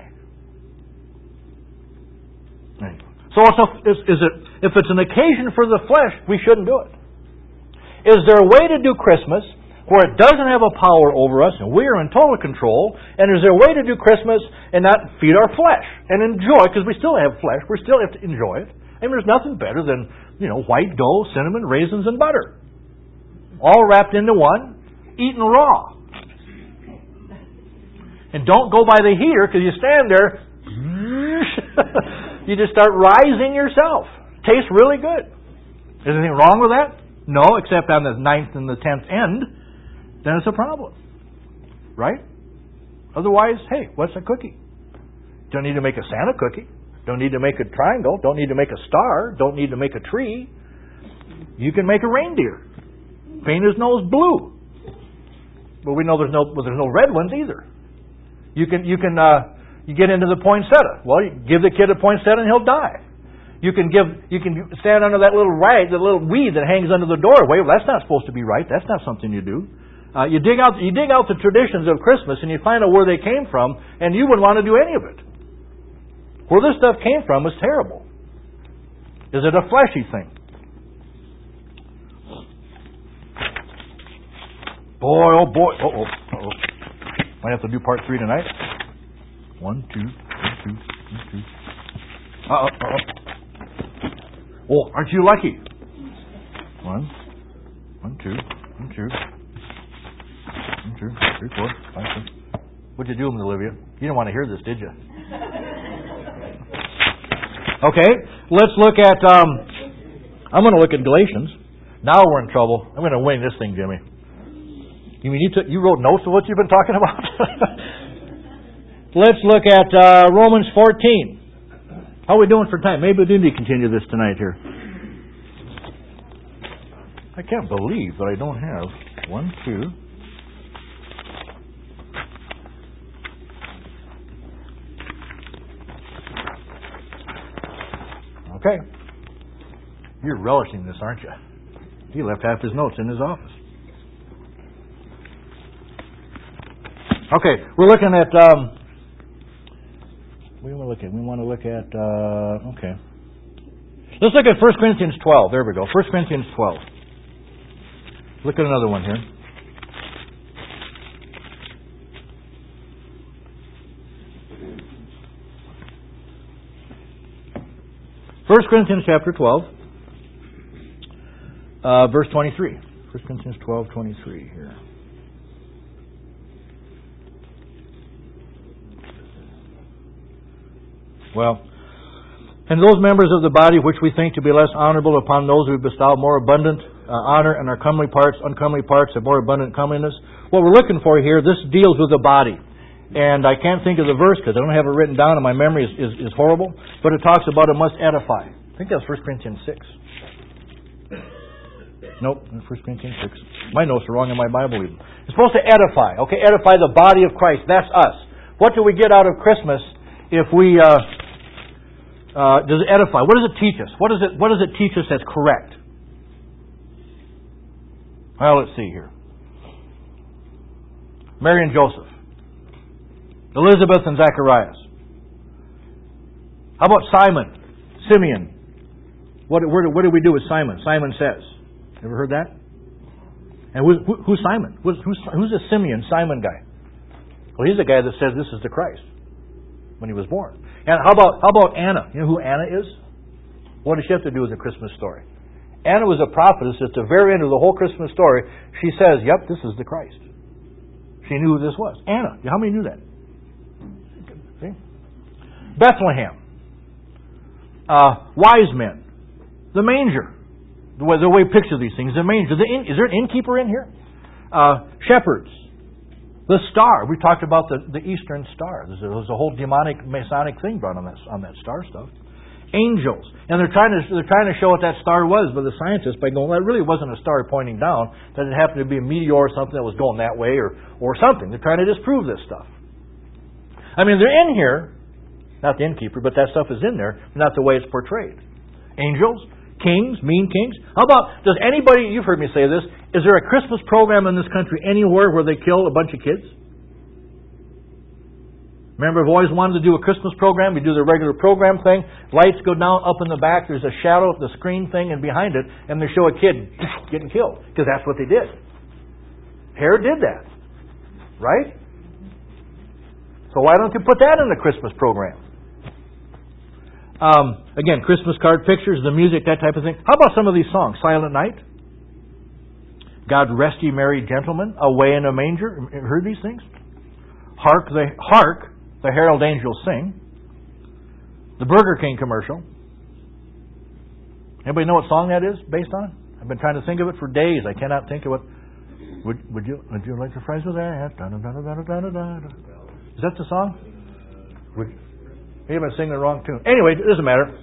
So is, is it, if it's an occasion for the flesh, we shouldn't do it. Is there a way to do Christmas where it doesn't have a power over us and we are in total control? And is there a way to do Christmas and not feed our flesh and enjoy, because we still have flesh, we still have to enjoy it. And there's nothing better than, you know, white dough, cinnamon, raisins, and butter. All wrapped into one, eaten raw. And don't go by the heater, because you stand there, you just start rising yourself. Tastes really good. Is there anything wrong with that? No, except on the ninth and the tenth end. Then it's a problem. Right? Otherwise, hey, what's a cookie? Don't need to make a Santa cookie. Don't need to make a triangle. Don't need to make a star. Don't need to make a tree. You can make a reindeer. Paint his nose blue. But we know there's no well, there's no red ones either. You can you can uh, you get into the poinsettia. Well, you give the kid a poinsettia and he'll die. You can give you can stand under that little rag, the little weed that hangs under the doorway. Well, that's not supposed to be right. That's not something you do. Uh, you dig out you dig out the traditions of Christmas and you find out where they came from, and you wouldn't want to do any of it. Where this stuff came from is terrible. Is it a fleshy thing? Boy, oh boy, uh oh, uh oh. Might have to do part three tonight. One, two, one, two, one, two. Uh oh, uh oh. Oh, aren't you lucky? One, one, two, one, two, one, two, three, four, five, six. What'd you do, Olivia? You didn't want to hear this, did you? Okay, let's look at. Um, I'm going to look at Galatians. Now we're in trouble. I'm going to wing this thing, Jimmy. You mean you took, you wrote notes of what you've been talking about? Let's look at uh, Romans fourteen. How are we doing for time? Maybe we do need to continue this tonight here. I can't believe that I don't have one, two. Okay. You're relishing this, aren't you? He left half his notes in his office. Okay, we're looking at. Um, what do we want to look at? We want to look at. Uh, okay, let's look at First Corinthians twelve. There we go. First Corinthians twelve. Look at another one here. First Corinthians chapter twelve, uh, verse twenty-three. First Corinthians twelve, twenty-three here. Well, and those members of the body which we think to be less honorable, upon those we bestow more abundant uh, honor, and our comely parts, uncomely parts have more abundant comeliness. What we're looking for here, this deals with the body. And I can't think of the verse because I don't have it written down and my memory is, is, is horrible. But it talks about it must edify. I think that's First Corinthians six. Nope, First Corinthians six. My notes are wrong in my Bible even. It's supposed to edify. Okay, edify the body of Christ. That's us. What do we get out of Christmas if we... Uh, Uh, does it edify? What does it teach us? What does it What does it teach us that's correct? Well, let's see here. Mary and Joseph, Elizabeth and Zacharias. How about Simon, Simeon? What where, what do we do with Simon? Simon says. Ever heard that? And who, who, who's Simon? Who's, who's who's a Simeon Simon guy? Well, he's the guy that said this is the Christ when he was born. And how about how about Anna? You know who Anna is? What does she have to do with the Christmas story? Anna was a prophetess. At the very end of the whole Christmas story, she says, yep, this is the Christ. She knew who this was. Anna. How many knew that? See? Bethlehem. Uh, wise men. The manger. The way, the way we picture these things. The manger. The in, is there an innkeeper in here? Uh, shepherds. The star. We talked about the, the Eastern Star. There's a, there's a whole demonic, Masonic thing brought on that, on that star stuff. Angels. And they're trying to they're trying to show what that star was, but the scientists by going, well, it really wasn't a star pointing down, that it happened to be a meteor or something that was going that way or, or something. They're trying to disprove this stuff. I mean, they're in here, not the innkeeper, but that stuff is in there, not the way it's portrayed. Angels, kings, mean kings. How about, does anybody, you've heard me say this, is there a Christmas program in this country anywhere where they kill a bunch of kids? Remember, I've always wanted to do a Christmas program. We do the regular program thing. Lights go down up in the back. There's a shadow of the screen thing, and behind it, and they show a kid getting killed because that's what they did. Herod did that, right? So why don't you put that in the Christmas program? Um, again, Christmas card pictures, the music, that type of thing. How about some of these songs? Silent Night, God Rest Ye Merry Gentlemen, Away in a Manger. Heard these things? Hark the Hark. The Herald Angels Sing. The Burger King commercial. Anybody know what song that is based on? I've been trying to think of it for days. I cannot think of what. Would, would you Would you like to fries with that? Is that the song? Would, maybe I'm singing the wrong tune. Anyway, it doesn't matter.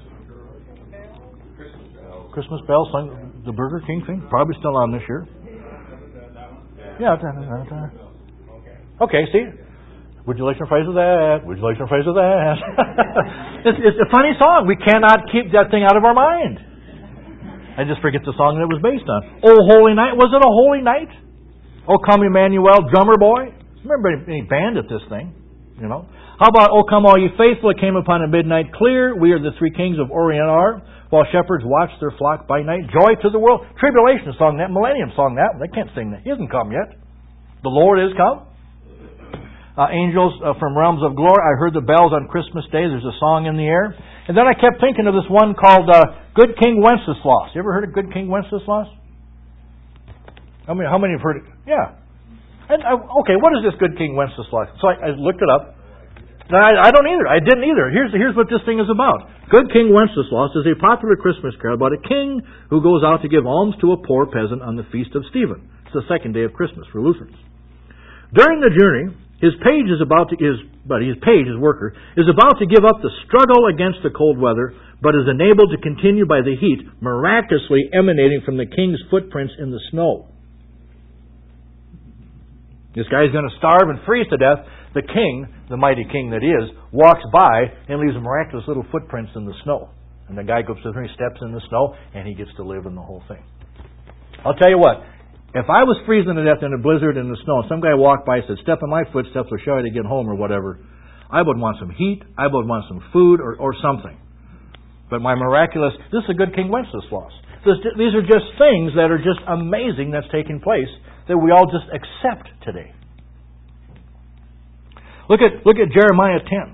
Christmas Bell sung the Burger King thing. Probably still on this year. Yeah. Okay, see? Would you like some fries with that? Would you like some fries with that? it's, it's a funny song. We cannot keep that thing out of our mind. I just forget the song that it was based on. Oh, Holy Night. Was it a holy night? Oh, Come Emmanuel, Drummer Boy. Remember any band at this thing? You know. How about Oh, Come All Ye Faithful? It came upon a midnight clear. We are the three kings of Orient are. While shepherds watch their flock by night. Joy to the world. Tribulation song that. Millennium song that. They can't sing that. He hasn't come yet. The Lord is come. Uh, angels uh, from realms of glory. I heard the bells on Christmas Day. There's a song in the air. And then I kept thinking of this one called uh, Good King Wenceslas. You ever heard of Good King Wenceslas? How many, how many have heard it? Yeah. And, uh, okay, what is this Good King Wenceslas? So I, I looked it up. I, I don't either. I didn't either. Here's, here's what this thing is about. Good King Wenceslas is a popular Christmas carol about a king who goes out to give alms to a poor peasant on the feast of Stephen. It's the second day of Christmas for Lutherans. During the journey, His page is about to, his, but his page, his worker, is about to give up the struggle against the cold weather, but is enabled to continue by the heat, miraculously emanating from the king's footprints in the snow. This guy's going to starve and freeze to death. The king, the mighty king that is, walks by and leaves miraculous little footprints in the snow. And the guy goes through and steps in the snow, and he gets to live in the whole thing. I'll tell you what. If I was freezing to death in a blizzard in the snow, and some guy walked by and said, step in my footsteps, will show you to get home or whatever, I would want some heat, I would want some food or, or something. But my miraculous, this is a good King Wenceslas. This, these are just things that are just amazing that's taking place that we all just accept today. Look at, look at Jeremiah ten.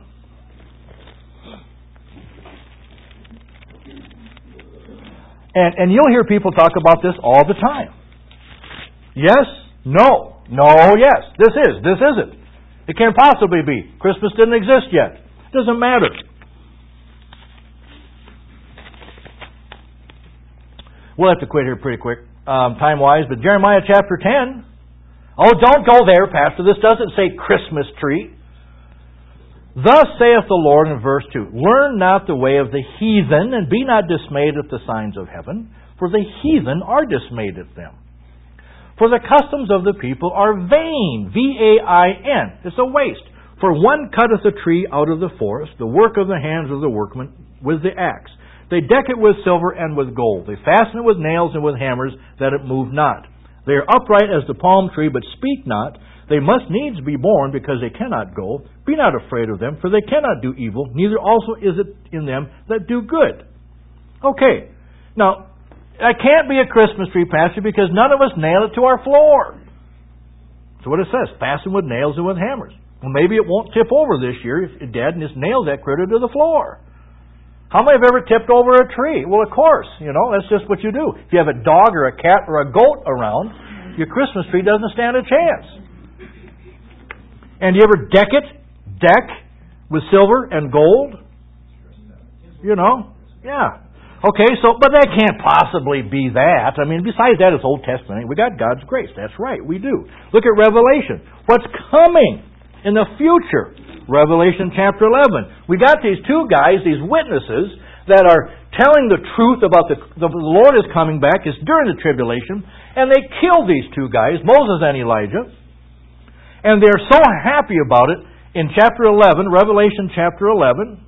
And, and you'll hear people talk about this all the time. Yes, no, no, yes. This is, this isn't. It can't possibly be. Christmas didn't exist yet. It doesn't matter. We'll have to quit here pretty quick, um, time-wise. But Jeremiah chapter ten. Oh, don't go there, Pastor. This doesn't say Christmas tree. Thus saith the Lord in verse two, learn not the way of the heathen, and be not dismayed at the signs of heaven, for the heathen are dismayed at them. For the customs of the people are vain, V A I N. It's a waste. For one cutteth a tree out of the forest, the work of the hands of the workman with the axe. They deck it with silver and with gold. They fasten it with nails and with hammers, that it move not. They are upright as the palm tree, but speak not. They must needs be born, because they cannot go. Be not afraid of them, for they cannot do evil, neither also is it in them that do good. Okay, now, I can't be a Christmas tree, Pastor, because none of us nail it to our floor. That's what it says, fasten with nails and with hammers. Well, maybe it won't tip over this year if it did and just nails that critter to the floor. How many have ever tipped over a tree? Well, of course, you know, that's just what you do. If you have a dog or a cat or a goat around, your Christmas tree doesn't stand a chance. And you ever deck it, deck with silver and gold? You know? Yeah. Okay, so, but that can't possibly be that. I mean, besides that, it's Old Testament. We got God's grace. That's right, we do. Look at Revelation. What's coming in the future? Revelation chapter eleven. We got these two guys, these witnesses, that are telling the truth about the, the Lord is coming back. It's during the tribulation. And they kill these two guys, Moses and Elijah. And they're so happy about it in chapter eleven, Revelation chapter eleven,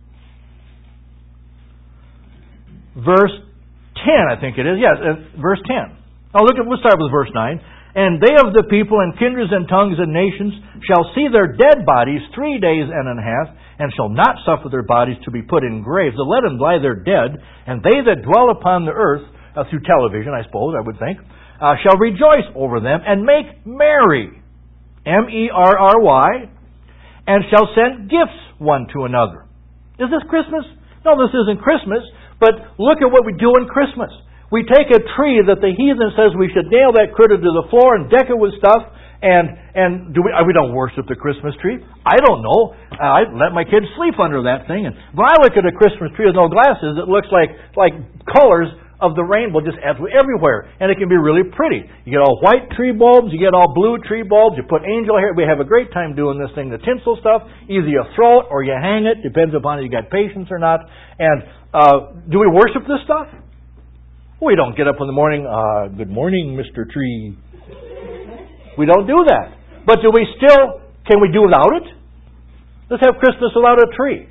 verse ten, I think it is. Yes, uh, verse ten. Oh, look at, let's start with verse nine. And they of the people and kindreds and tongues and nations shall see their dead bodies three days and a half, and shall not suffer their bodies to be put in graves, but let them lie there dead. And they that dwell upon the earth, uh, through television, I suppose, I would think, uh, shall rejoice over them and make merry, M E R R Y, and shall send gifts one to another. Is this Christmas? No, this isn't Christmas, but look at what we do in Christmas. We take a tree that the heathen says we should nail that critter to the floor and deck it with stuff, and and do we we don't worship the Christmas tree. I don't know. I let my kids sleep under that thing, and when I look at a Christmas tree with no glasses, it looks like like colors of the rainbow just everywhere, and it can be really pretty. You get all white tree bulbs, you get all blue tree bulbs, you put angel hair. We have a great time doing this thing, the tinsel stuff. Either you throw it or you hang it, depends upon if you got patience or not. And uh, do we worship this stuff? We don't get up in the morning, uh, good morning, Mister Tree. We don't do that. But do we still, can we do without it? Let's have Christmas without a tree.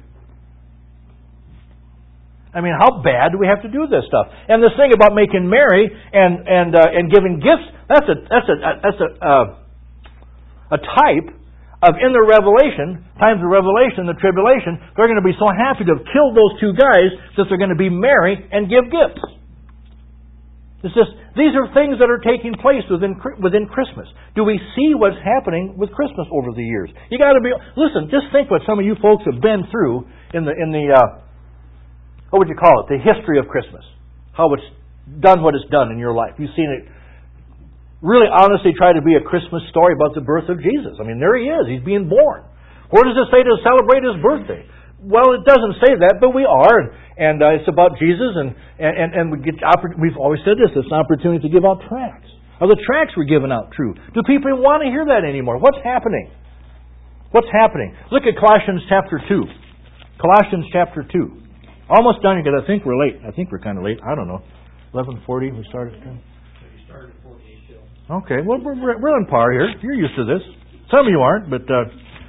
I mean, how bad do we have to do this stuff? And this thing about making merry and and uh, and giving gifts, that's a that's a that's a uh, a type of in the Revelation, times of Revelation, the tribulation, they're going to be so happy to have killed those two guys that they're going to be merry and give gifts. It's just, these are things that are taking place within within Christmas. Do we see what's happening with Christmas over the years? You got to be, listen, just think what some of you folks have been through in the in the uh, what would you call it? The history of Christmas. How it's done what it's done in your life. You've seen it really honestly try to be a Christmas story about the birth of Jesus. I mean, there he is. He's being born. Where does it say to celebrate his birthday? Well, it doesn't say that, but we are, and, and uh, it's about Jesus, and and, and we get. We've always said this. It's an opportunity to give out tracts. Are the tracts we're giving out true? Do people even want to hear that anymore? What's happening? What's happening? Look at Colossians chapter two. Colossians chapter two. Almost done because I think we're late. I think we're kind of late. I don't know. Eleven forty. We started. You started at forty-eight till. Okay. Well, we're, we're on par here. You're used to this. Some of you aren't, but. Uh,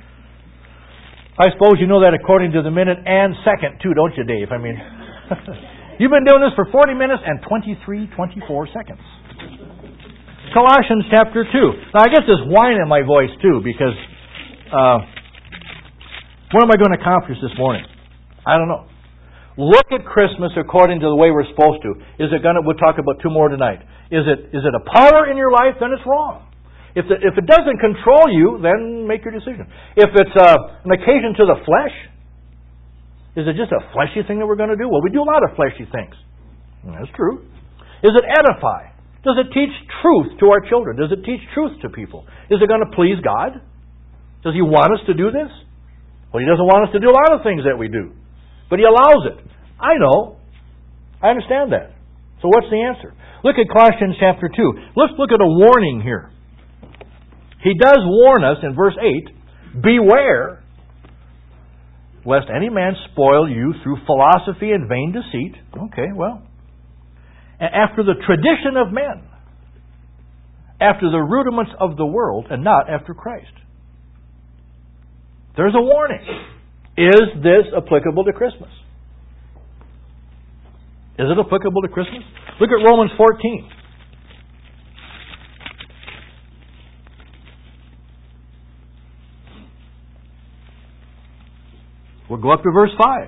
I suppose you know that according to the minute and second, too, don't you, Dave? I mean, you've been doing this for forty minutes and twenty-three, twenty-four seconds. Colossians chapter two. Now, I get this whine in my voice, too, because uh, what am I going to accomplish this morning? I don't know. Look at Christmas according to the way we're supposed to. Is it going to, we'll talk about two more tonight. Is it is it a power in your life? Then it's wrong. If the, if it doesn't control you, then make your decision. If it's uh, an occasion to the flesh, is it just a fleshy thing that we're going to do? Well, we do a lot of fleshy things. That's true. Is it edify? Does it teach truth to our children? Does it teach truth to people? Is it going to please God? Does He want us to do this? Well, He doesn't want us to do a lot of things that we do. But He allows it. I know. I understand that. So what's the answer? Look at Colossians chapter two. Let's look at a warning here. He does warn us in verse eight, beware lest any man spoil you through philosophy and vain deceit. Okay, well, after the tradition of men, after the rudiments of the world, and not after Christ. There's a warning. Is this applicable to Christmas? Is it applicable to Christmas? Look at Romans fourteen. We'll go up to verse five.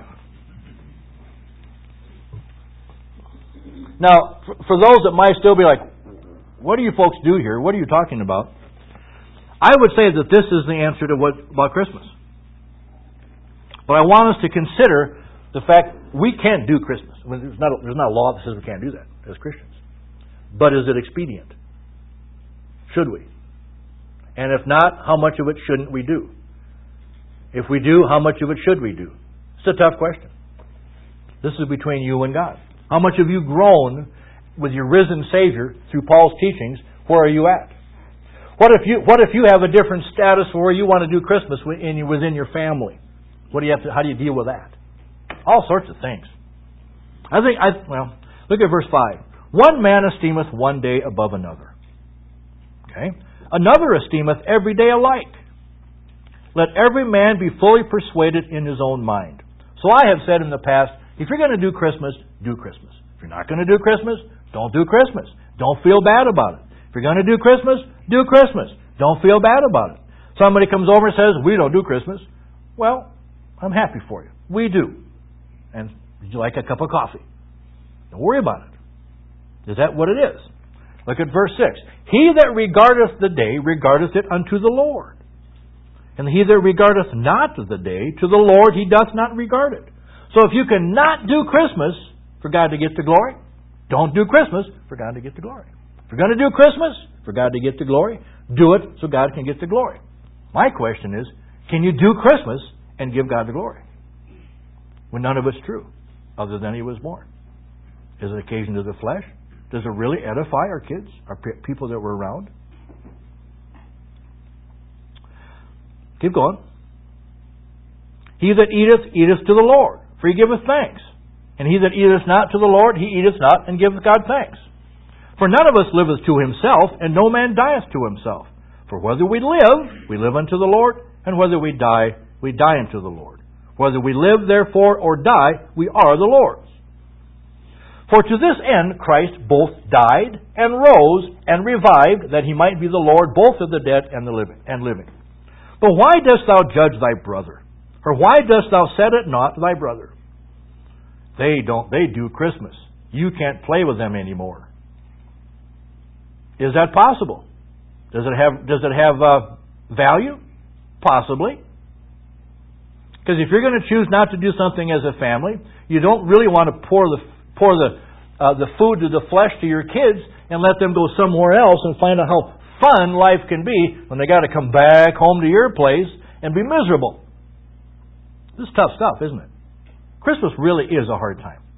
Now, for those that might still be like, what do you folks do here? What are you talking about? I would say that this is the answer to what about Christmas. But I want us to consider the fact we can't do Christmas. I mean, there's, not a, there's not a law that says we can't do that as Christians. But is it expedient? Should we? And if not, how much of it shouldn't we do? If we do, how much of it should we do? It's a tough question. This is between you and God. How much have you grown with your risen Savior through Paul's teachings? Where are you at? What if you What if you have a different status where you want to do Christmas within within your family? What do you have to? How do you deal with that? All sorts of things. I think. I well, look at verse five. One man esteemeth one day above another. Okay. Another esteemeth every day alike. Let every man be fully persuaded in his own mind. So I have said in the past, if you're going to do Christmas, do Christmas. If you're not going to do Christmas, don't do Christmas. Don't feel bad about it. If you're going to do Christmas, do Christmas. Don't feel bad about it. Somebody comes over and says, we don't do Christmas. Well, I'm happy for you. We do. And would you like a cup of coffee? Don't worry about it. Is that what it is? Look at verse six. He that regardeth the day regardeth it unto the Lord. And he that regardeth not the day, to the Lord he doth not regard it. So if you cannot do Christmas for God to get the glory, don't do Christmas for God to get the glory. If you're going to do Christmas for God to get the glory, do it so God can get the glory. My question is, can you do Christmas and give God the glory? When none of it's true, other than He was born. Is it occasion to the flesh? Does it really edify our kids, our people that were around? Keep going. He that eateth, eateth to the Lord, for he giveth thanks. And he that eateth not to the Lord, he eateth not, and giveth God thanks. For none of us liveth to himself, and no man dieth to himself. For whether we live, we live unto the Lord, and whether we die, we die unto the Lord. Whether we live, therefore, or die, we are the Lord's. For to this end Christ both died, and rose, and revived, that he might be the Lord both of the dead and the living. And living. But why dost thou judge thy brother? Or why dost thou set at naught thy brother? They don't. They do Christmas. You can't play with them anymore. Is that possible? Does it have Does it have uh, value? Possibly. Because if you're going to choose not to do something as a family, you don't really want to pour the pour the uh, the food to the flesh to your kids and let them go somewhere else and find out how fun life can be when they got to come back home to your place and be miserable. This is tough stuff, isn't it? Christmas really is a hard time.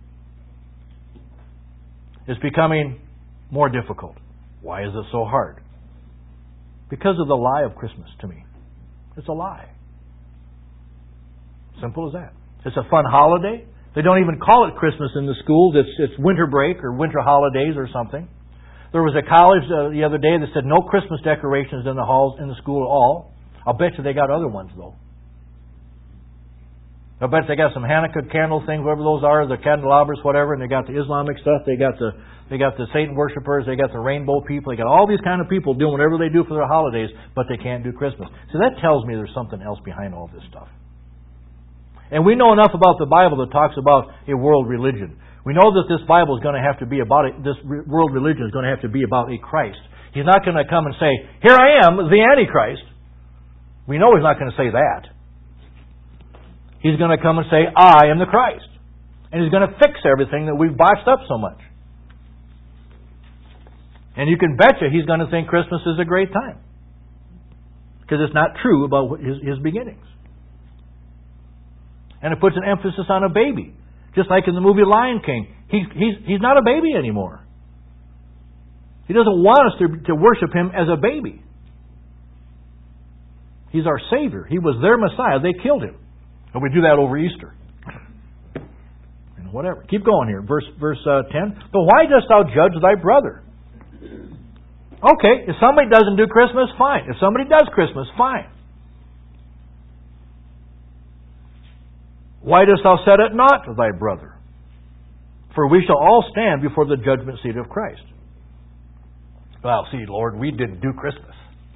It's becoming more difficult. Why is it so hard? Because of the lie of Christmas to me. It's a lie. Simple as that. It's a fun holiday. They don't even call it Christmas in the schools. It's, it's winter break or winter holidays or something. There was a college uh, the other day that said no Christmas decorations in the halls in the school at all. I'll bet you they got other ones though. I bet they got some Hanukkah candle things, whatever those are, the candelabras, whatever, and they got the Islamic stuff. They got the they got the Satan worshipers. They got the rainbow people. They got all these kind of people doing whatever they do for their holidays, but they can't do Christmas. So that tells me there's something else behind all this stuff. And we know enough about the Bible that talks about a world religion. We know that this Bible is going to have to be about it. This world religion is going to have to be about a Christ. He's not going to come and say, "Here I am, the Antichrist." We know he's not going to say that. He's going to come and say, "I am the Christ," and he's going to fix everything that we've botched up so much. And you can betcha he's going to think Christmas is a great time because it's not true about his, his beginnings. And it puts an emphasis on a baby. Just like in the movie Lion King. He's, he's, he's not a baby anymore. He doesn't want us to, to worship Him as a baby. He's our Savior. He was their Messiah. They killed Him. And we do that over Easter. And whatever. Keep going here. Verse, verse uh, ten. But why dost thou judge thy brother? Okay, if somebody doesn't do Christmas, fine. If somebody does Christmas, fine. Why dost thou set at naught thy brother? For we shall all stand before the judgment seat of Christ. Well, see, Lord, we didn't do Christmas.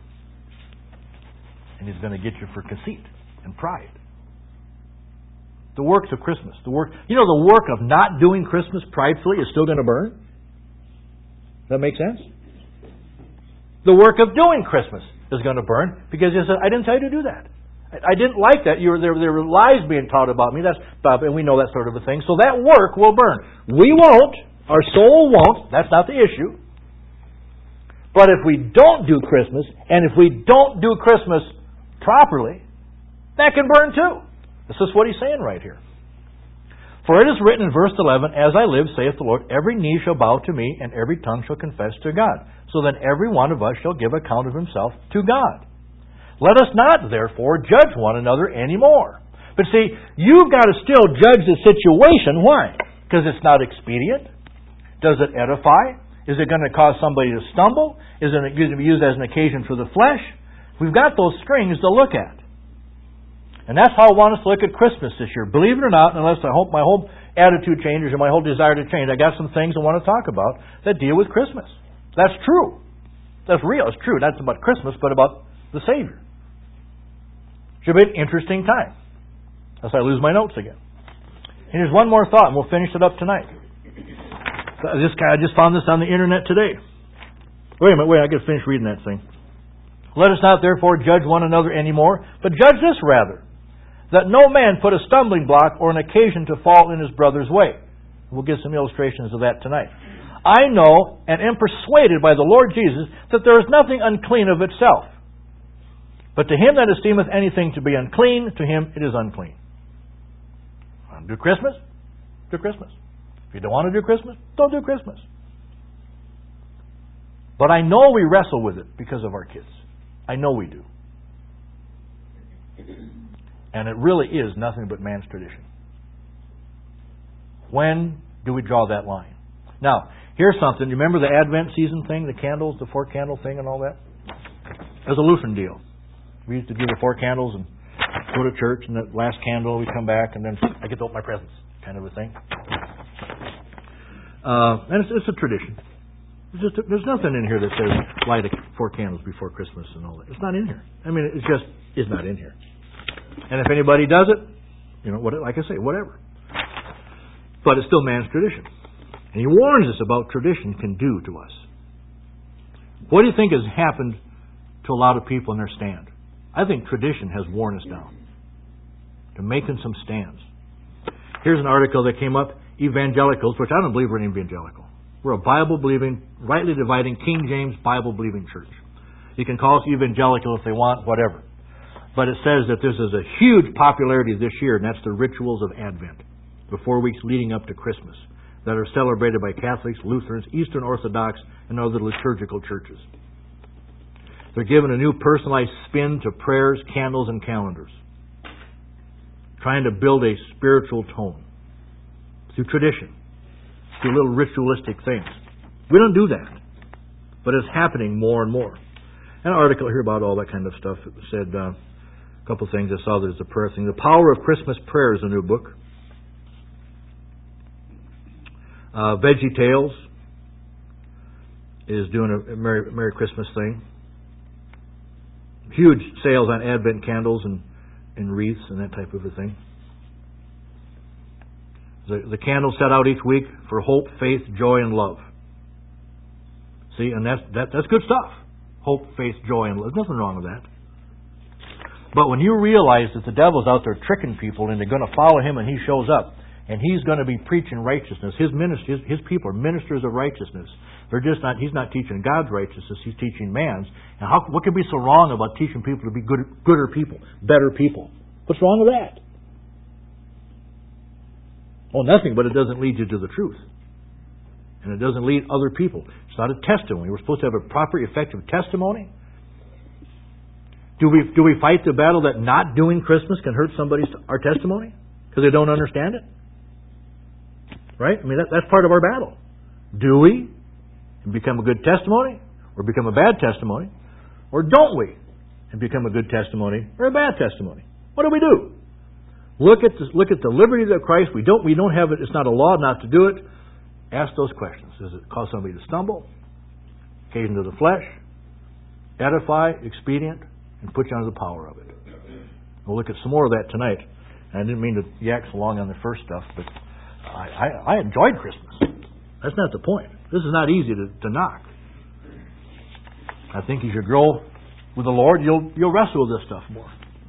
And He's going to get you for conceit and pride. The works of Christmas. The work, you know, the work of not doing Christmas pridefully is still going to burn? Does that make sense? The work of doing Christmas. is going to burn because he said, I didn't tell you to do that. I didn't like that. You were, there, there were lies being taught about me. That's, and we know that sort of a thing. So that work will burn. We won't. Our soul won't. That's not the issue. But if we don't do Christmas, and if we don't do Christmas properly, that can burn too. This is what he's saying right here. For it is written in verse eleven, As I live, saith the Lord, every knee shall bow to me, and every tongue shall confess to God. So then every one of us shall give account of himself to God. Let us not, therefore, judge one another anymore. But see, you've got to still judge the situation. Why? Because it's not expedient. Does it edify? Is it going to cause somebody to stumble? Is it going to be used as an occasion for the flesh? We've got those strings to look at. And that's how I want us to look at Christmas this year. Believe it or not, unless I hope my whole attitude changes or my whole desire to change, I got some things I want to talk about that deal with Christmas. That's true. That's real. It's true. That's about Christmas, but about the Savior. Should be an interesting time. Unless I lose my notes again. And here's one more thought, and we'll finish it up tonight. This guy, I just found this on the internet today. Wait a minute, wait, I got to finish reading that thing. Let us not therefore judge one another anymore, but judge this rather, that no man put a stumbling block or an occasion to fall in his brother's way. We'll get some illustrations of that tonight. I know and am persuaded by the Lord Jesus that there is nothing unclean of itself. But to him that esteemeth anything to be unclean, to him it is unclean. Want to do Christmas? Do Christmas. If you don't want to do Christmas, don't do Christmas. But I know we wrestle with it because of our kids. I know we do. And it really is nothing but man's tradition. When do we draw that line? Now, here's something. You remember the Advent season thing, the candles, the four candle thing and all that? It was a Lutheran deal. We used to do the four candles and go to church, and that last candle we come back, and then I get to open my presents, kind of a thing. Uh, and it's, it's a tradition. There's, just, there's nothing in here that says light four candles before Christmas and all that. It's not in here. I mean, it just is not in here. And if anybody does it, you know, what, like I say, whatever. But it's still man's tradition. And he warns us about tradition can do to us. What do you think has happened to a lot of people in their stand? I think tradition has worn us down to making some stands. Here's an article that came up, Evangelicals, which I don't believe we're an evangelical. We're a Bible-believing, rightly dividing, King James Bible-believing church. You can call us evangelical if they want, whatever. But it says that this is a huge popularity this year, and that's the rituals of Advent, the four weeks leading up to Christmas, that are celebrated by Catholics, Lutherans, Eastern Orthodox, and other liturgical churches. They're given a new personalized spin to prayers, candles, and calendars, trying to build a spiritual tone through tradition, through little ritualistic things. We don't do that, but it's happening more and more. An article here about all that kind of stuff. It said uh, a couple things. I saw there's a prayer thing. The Power of Christmas Prayer is a new book. Uh, Veggie Tales is doing a Merry, Merry Christmas thing. Huge sales on Advent candles and, and wreaths and that type of a thing. The, the candles set out each week for hope, faith, joy, and love. See, and that's, that, that's good stuff. Hope, faith, joy, and love. There's nothing wrong with that. But when you realize that the devil's out there tricking people and they're going to follow him and he shows up and he's going to be preaching righteousness, his ministry, his, his people are ministers of righteousness. They're just not. He's not teaching God's righteousness. He's teaching man's. And how, what could be so wrong about teaching people to be good, gooder people, better people? What's wrong with that? Well, nothing, but it doesn't lead you to the truth. And it doesn't lead other people. It's not a testimony. We're supposed to have a proper, effective testimony. Do we do we fight the battle that not doing Christmas can hurt somebody's our testimony? Because they don't understand it? Right? I mean, that, that's part of our battle. Do we become a good testimony or become a bad testimony? Or don't we and become a good testimony or a bad testimony? What do we do? Look at the, look at the liberty of Christ. We don't we don't have it. It's not a law not to do it. Ask those questions. Does it cause somebody to stumble? Occasion to the flesh? Edify? Expedient? And put you under the power of it. We'll look at some more of that tonight. And I didn't mean to yak so long on the first stuff, but I, I, I enjoyed Christmas. That's not the point. This is not easy to, to knock. I think as you grow with the Lord, you'll you'll wrestle with this stuff more.